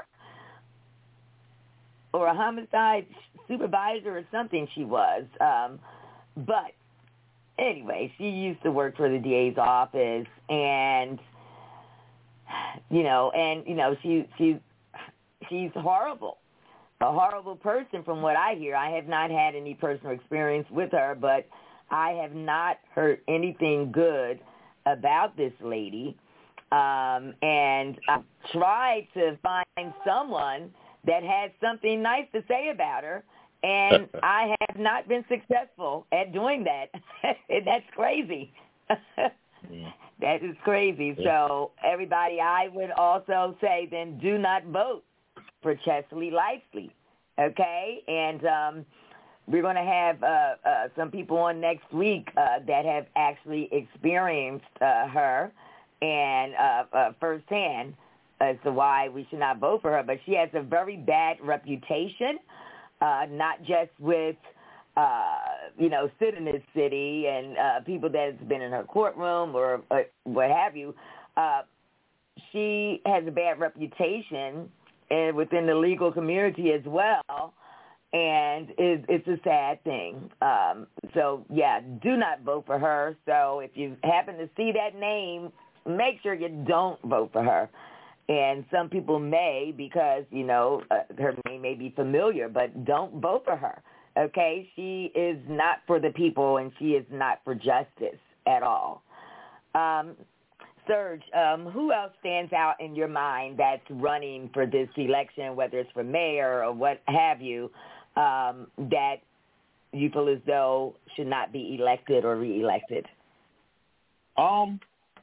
Or a homicide supervisor or something she was. Um, but anyway, she used to work for the D A's office, and, you know, and, you know, she, she, she's horrible. A horrible person from what I hear. I have not had any personal experience with her, but I have not heard anything good about this lady. Um, and I've tried to find someone that has something nice to say about her, and I have not been successful at doing that. That's crazy. That is crazy. So everybody, I would also say then do not vote for Cheslie Lightsey, okay? And um, we're going to have uh, uh, some people on next week uh, that have actually experienced uh, her and uh, uh, firsthand as to why we should not vote for her. But she has a very bad reputation, uh, not just with, uh, you know, sit in this city and uh, people that has been in her courtroom or uh, what have you. Uh, she has a bad reputation and within the legal community as well, and it, it's a sad thing. Um, so, yeah, do not vote for her. So if you happen to see that name, make sure you don't vote for her. And some people may because, you know, uh, her name may be familiar, but don't vote for her, okay? She is not for the people, and she is not for justice at all. Um Serge, um, who else stands out in your mind that's running for this election, whether it's for mayor or what have you, um, that you feel as though should not be elected or reelected? Um.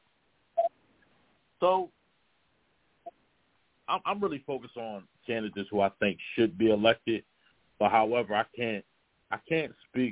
So I'm, I'm really focused on candidates who I think should be elected, but however, I can't I can't speak.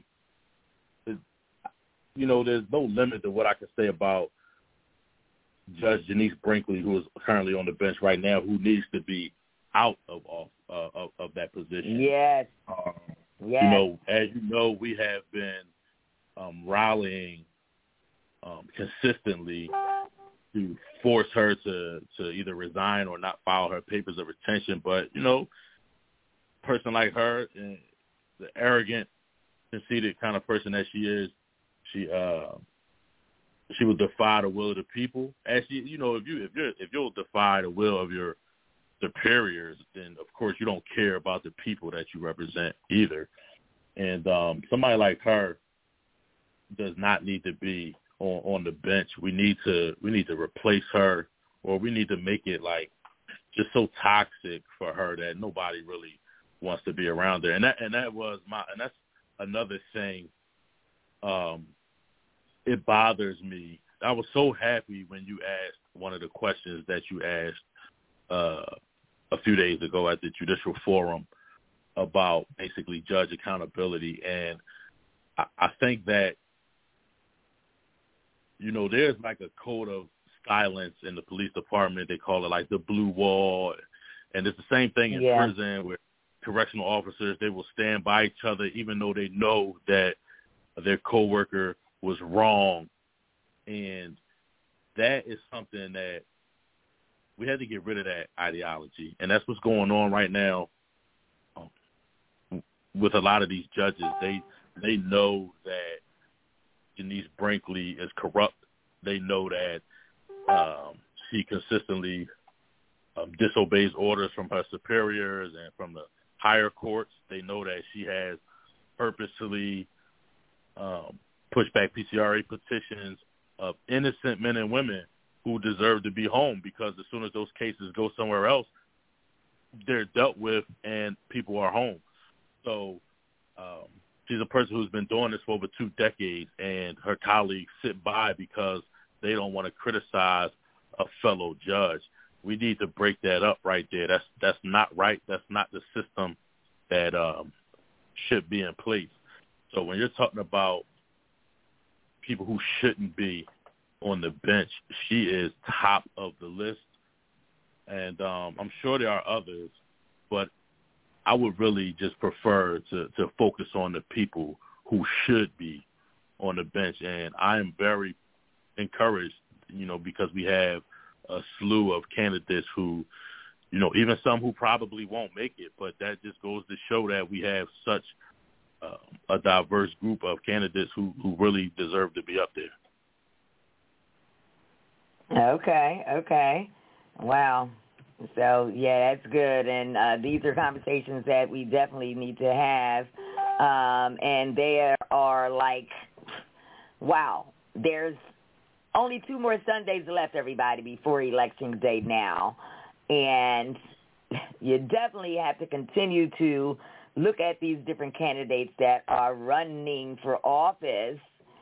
You know, there's no limit to what I can say about Judge Janice Brinkley, who is currently on the bench right now, who needs to be out of off, uh, of, of that position. Yes. Um, yes. You know, as you know, we have been um, rallying um, consistently to force her to, to either resign or not file her papers of retention. But, you know, a person like her, uh, the arrogant, conceited kind of person that she is, she uh, she will defy the will of the people. As she, you know, if you if you if you'll defy the will of your superiors, then of course you don't care about the people that you represent either. And um, somebody like her does not need to be on, on the bench. We need to we need to replace her, or we need to make it like just so toxic for her that nobody really wants to be around there. And that and that was my and that's another thing. Um, it bothers me. I was so happy when you asked one of the questions that you asked uh, a few days ago at the Judicial Forum about basically judge accountability. And I, I think that, you know, there's like a code of silence in the police department. They call it like the blue wall. And it's the same thing in yeah. prison where correctional officers, they will stand by each other even though they know that their coworker was wrong. And that is something that we had to get rid of, that ideology. And that's what's going on right now um, with a lot of these judges. They they know that Janice Brinkley is corrupt. They know that um, she consistently um, disobeys orders from her superiors and from the higher courts. They know that she has purposely um, pushed back P C R A petitions of innocent men and women who deserve to be home, because as soon as those cases go somewhere else, they're dealt with and people are home. So um, she's a person who's been doing this for over two decades, and her colleagues sit by because they don't want to criticize a fellow judge. We need to break that up right there. That's that's not right. That's not the system that um, should be in place. So when you're talking about people who shouldn't be on the bench, she is top of the list. And um, I'm sure there are others, but I would really just prefer to, to focus on the people who should be on the bench. And I am very encouraged, you know, because we have a slew of candidates who, you know, even some who probably won't make it, but that just goes to show that we have such uh, a diverse group of candidates who, who really deserve to be up there. Okay, okay. Wow. So, yeah, that's good. And uh, these are conversations that we definitely need to have. Um, and there are like, wow, there's only two more Sundays left, everybody, before Election Day now. And you definitely have to continue to look at these different candidates that are running for office.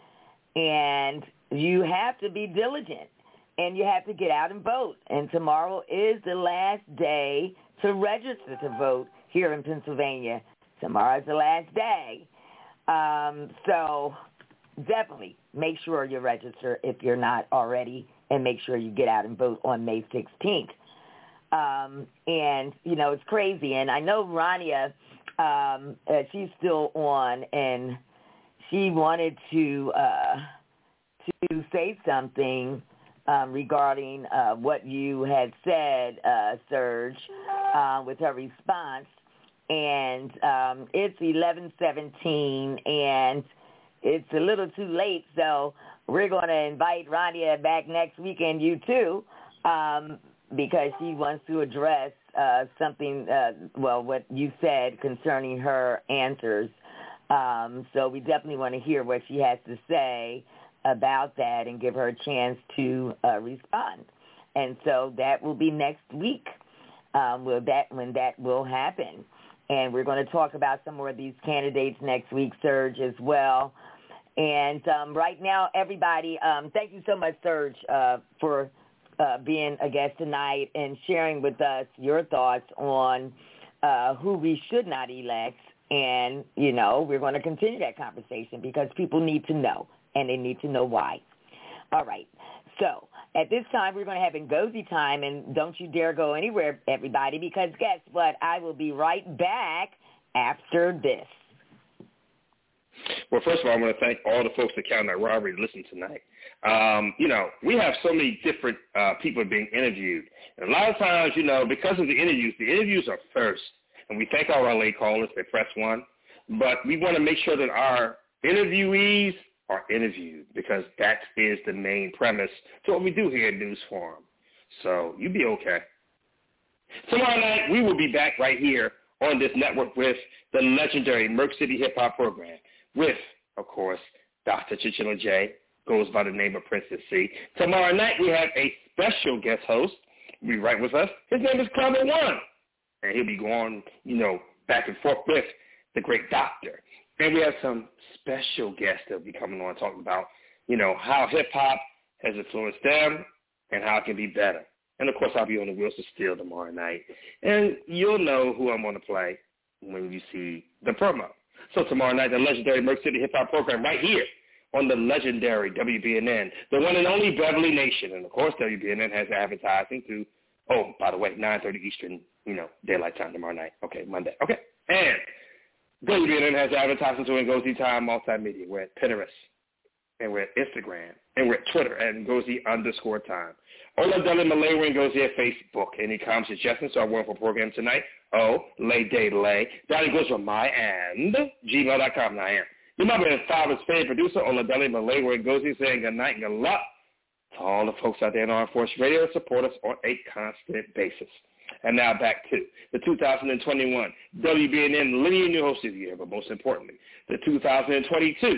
And you have to be diligent. And you have to get out and vote. And tomorrow is the last day to register to vote here in Pennsylvania. Tomorrow is the last day. Um, so definitely make sure you register if you're not already, and make sure you get out and vote on May sixteenth. Um, and, you know, it's crazy. And I know Rania, um, uh, she's still on, and she wanted to uh, to say something Um, regarding uh, what you had said, uh, Serge, uh, with her response. And um, it's eleven seventeen, and it's a little too late, so we're going to invite Rania back next weekend, you too, um, because she wants to address uh, something, uh, well, what you said concerning her answers. Um, so we definitely want to hear what she has to say about that and give her a chance to uh, respond. And so that will be next week um, will that when that will happen. And we're going to talk about some more of these candidates next week, Serge, as well. And um, right now, everybody, um, thank you so much, Serge, uh, for uh, being a guest tonight and sharing with us your thoughts on uh, who we should not elect. And, you know, we're going to continue that conversation because people need to know. And they need to know why. All right. So at this time, we're going to have Ngozi time, and don't you dare go anywhere, everybody, because guess what? I will be right back after this. Well, first of all, I want to thank all the folks at Count That Robbery to listen tonight. Um, you know, we have so many different uh, people being interviewed. And a lot of times, you know, because of the interviews, the interviews are first. And we thank all our late callers. They press one. But we want to make sure that our interviewees are interviewed, because that is the main premise to what we do here at News Forum. So you be okay. Tomorrow night, we will be back right here on this network with the legendary Merc City Hip Hop program with, of course, Doctor Chichilla J, goes by the name of Princess C. Tomorrow night, we have a special guest host. He'll be right with us. His name is Clement One, and he'll be going, you know, back and forth with the great doctor. And we have some special guests that will be coming on talking about, you know, how hip-hop has influenced them and how it can be better. And, of course, I'll be on the Wheels of Steel tomorrow night. And you'll know who I'm going to play when you see the promo. So tomorrow night, the legendary Merc City Hip-Hop program right here on the legendary W B N N, the one and only Beverly Nation. And, of course, W B N N has advertising to, oh, by the way, nine thirty Eastern, you know, daylight time tomorrow night. Okay, Monday. Okay. And W B N N has advertising to Ngozi Time Multimedia. We're at Pinterest, and we're at Instagram, and we're at Twitter at Ngozi underscore time. Oladele Malay Ngozi at Facebook. Any comments, suggestions to our wonderful program tonight? Oh, lay day lay. That goes from my and gmail dot com. I am. Your mother and father's favorite producer, Oladele Malay Ngozi, saying good night and good luck to all the folks out there in Armed Forces Radio that support us on a constant basis. And now back to the two thousand twenty-one W B N N Linear New Host of the Year, but most importantly, the two thousand twenty-two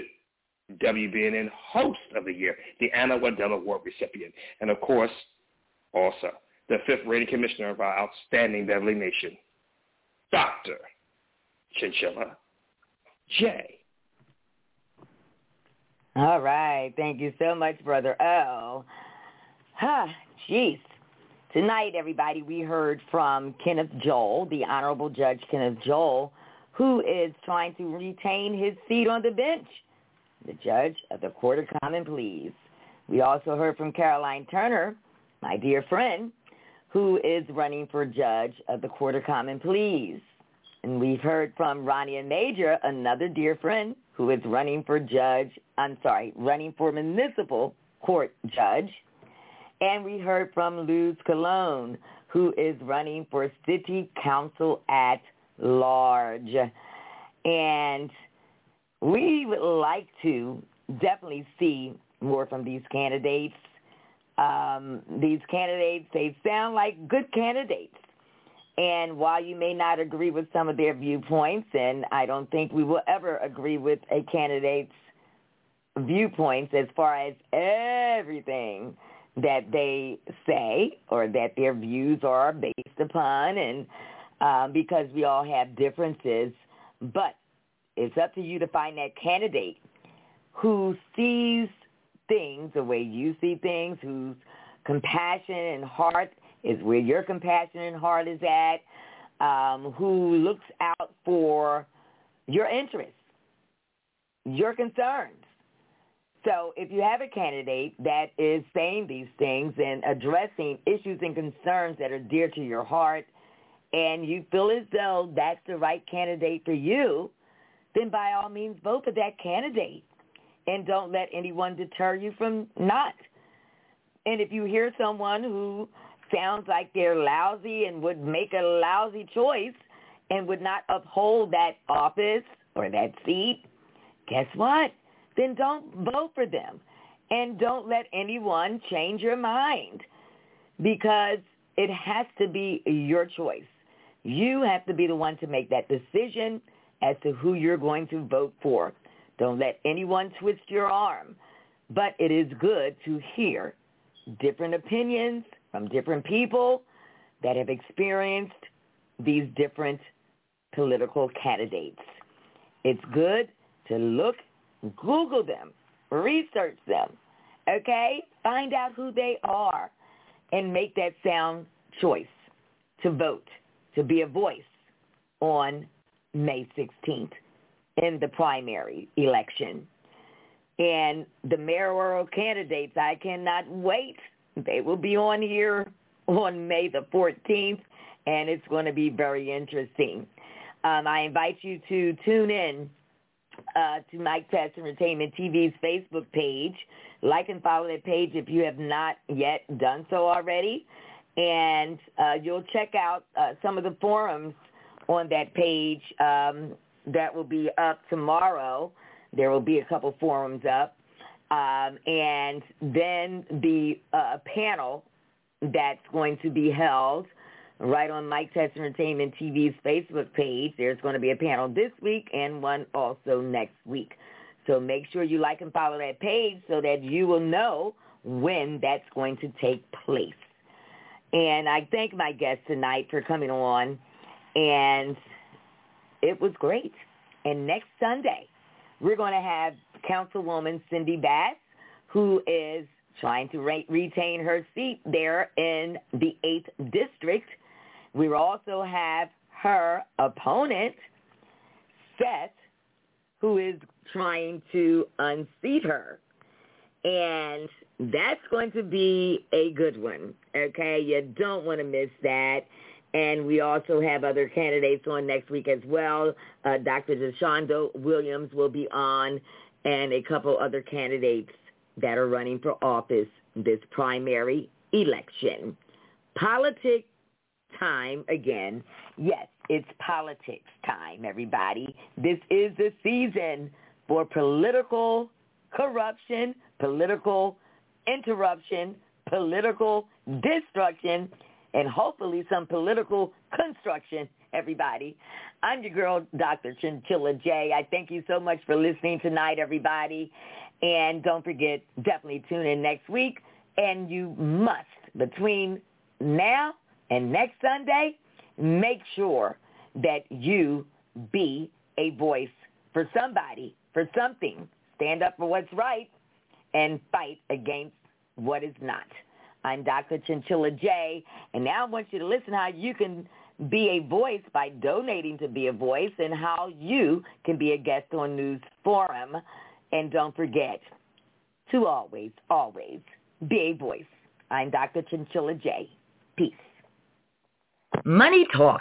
W B N N Host of the Year, the Anna Waddell Award recipient. And, of course, also the fifth rating commissioner of our outstanding Beverly Nation, Doctor Chichilla J. All right. Thank you so much, Brother O. Huh, jeez. Tonight, everybody, we heard from Kenneth Joel, the Honorable Judge Kenneth Joel, who is trying to retain his seat on the bench, the judge of the Court of Common Pleas. We also heard from Caroline Turner, my dear friend, who is running for judge of the Court of Common Pleas. And we've heard from Rania Major, another dear friend who is running for judge, I'm sorry, running for municipal court judge. And we heard from Luz Colon, who is running for city council at large. And we would like to definitely see more from these candidates. Um, these candidates, they sound like good candidates. And while you may not agree with some of their viewpoints, and I don't think we will ever agree with a candidate's viewpoints as far as everything that they say or that their views are based upon, and um, because we all have differences. But it's up to you to find that candidate who sees things the way you see things, whose compassion and heart is where your compassion and heart is at, um, who looks out for your interests, your concerns. So if you have a candidate that is saying these things and addressing issues and concerns that are dear to your heart, and you feel as though that's the right candidate for you, then by all means vote for that candidate. And don't let anyone deter you from not. And if you hear someone who sounds like they're lousy and would make a lousy choice and would not uphold that office or that seat, guess what? Then don't vote for them. And don't let anyone change your mind, because it has to be your choice. You have to be the one to make that decision as to who you're going to vote for. Don't let anyone twist your arm. But it is good to hear different opinions from different people that have experienced these different political candidates. It's good to look, Google them, research them, okay? Find out who they are and make that sound choice to vote, to be a voice on May sixteenth in the primary election. And the mayoral candidates, I cannot wait. They will be on here on May the fourteenth, and it's going to be very interesting. Um, I invite you to tune in uh, to Mike Tess Entertainment T V's Facebook page. Like and follow that page if you have not yet done so already. And uh, you'll check out uh, some of the forums on that page um, that will be up tomorrow. There will be a couple forums up. Um, and then the uh, panel that's going to be held right on Mike Tess Entertainment T V's Facebook page. There's going to be a panel this week and one also next week. So make sure you like and follow that page so that you will know when that's going to take place. And I thank my guest tonight for coming on, and it was great. And next Sunday, we're going to have Councilwoman Cindy Bass, who is trying to re- retain her seat there in the eighth District. We will also have her opponent, Seth, who is trying to unseat her. And that's going to be a good one, okay? You don't want to miss that. And we also have other candidates on next week as well. Uh, Doctor Deshondo Williams will be on, and a couple other candidates that are running for office this primary election. Politics time again. Yes, it's politics time, everybody. This is the season for political corruption, political interruption, political destruction, and hopefully some political construction, everybody. I'm your girl, Doctor Chinchilla J. I thank you so much for listening tonight, everybody. And don't forget, definitely tune in next week. And you must, between now and next Sunday, make sure that you be a voice for somebody, for something. Stand up for what's right and fight against what is not. I'm Doctor Chinchilla J, and now I want you to listen how you can be a voice by donating to Be a Voice, and how you can be a guest on News Forum. And don't forget to always, always be a voice. I'm Doctor Chinchilla J. Peace. Money Talks.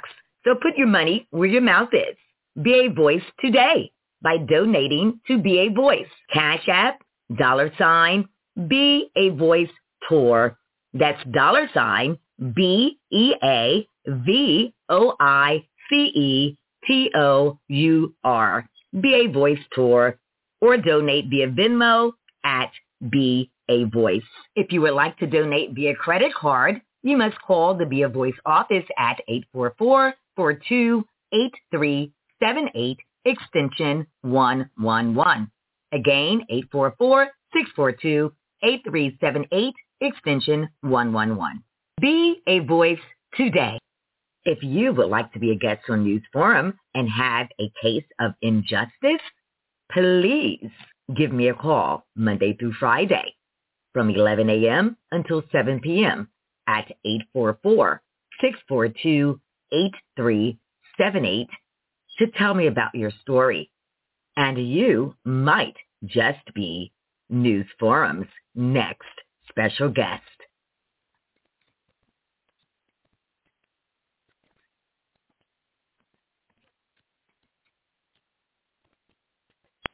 So put your money where your mouth is. Be a voice today by donating to Be a Voice. Cash App, dollar sign, Be a Voice Tour. That's dollar sign, B E A V O I C E T O U R. Be a Voice Tour. Or donate via Venmo at Be a Voice. If you would like to donate via credit card, you must call the Be a Voice office at eight four four, four two eight three seven eight, extension one one one. Again, eight four four, six four two, eight three seven eight, extension one one one. Be a Voice today. If you would like to be a guest on News Forum and have a case of injustice, please give me a call Monday through Friday from eleven a.m. until seven p.m. at eight four four, six four two, eight three seven eight to tell me about your story. And you might just be News Forum's next special guest.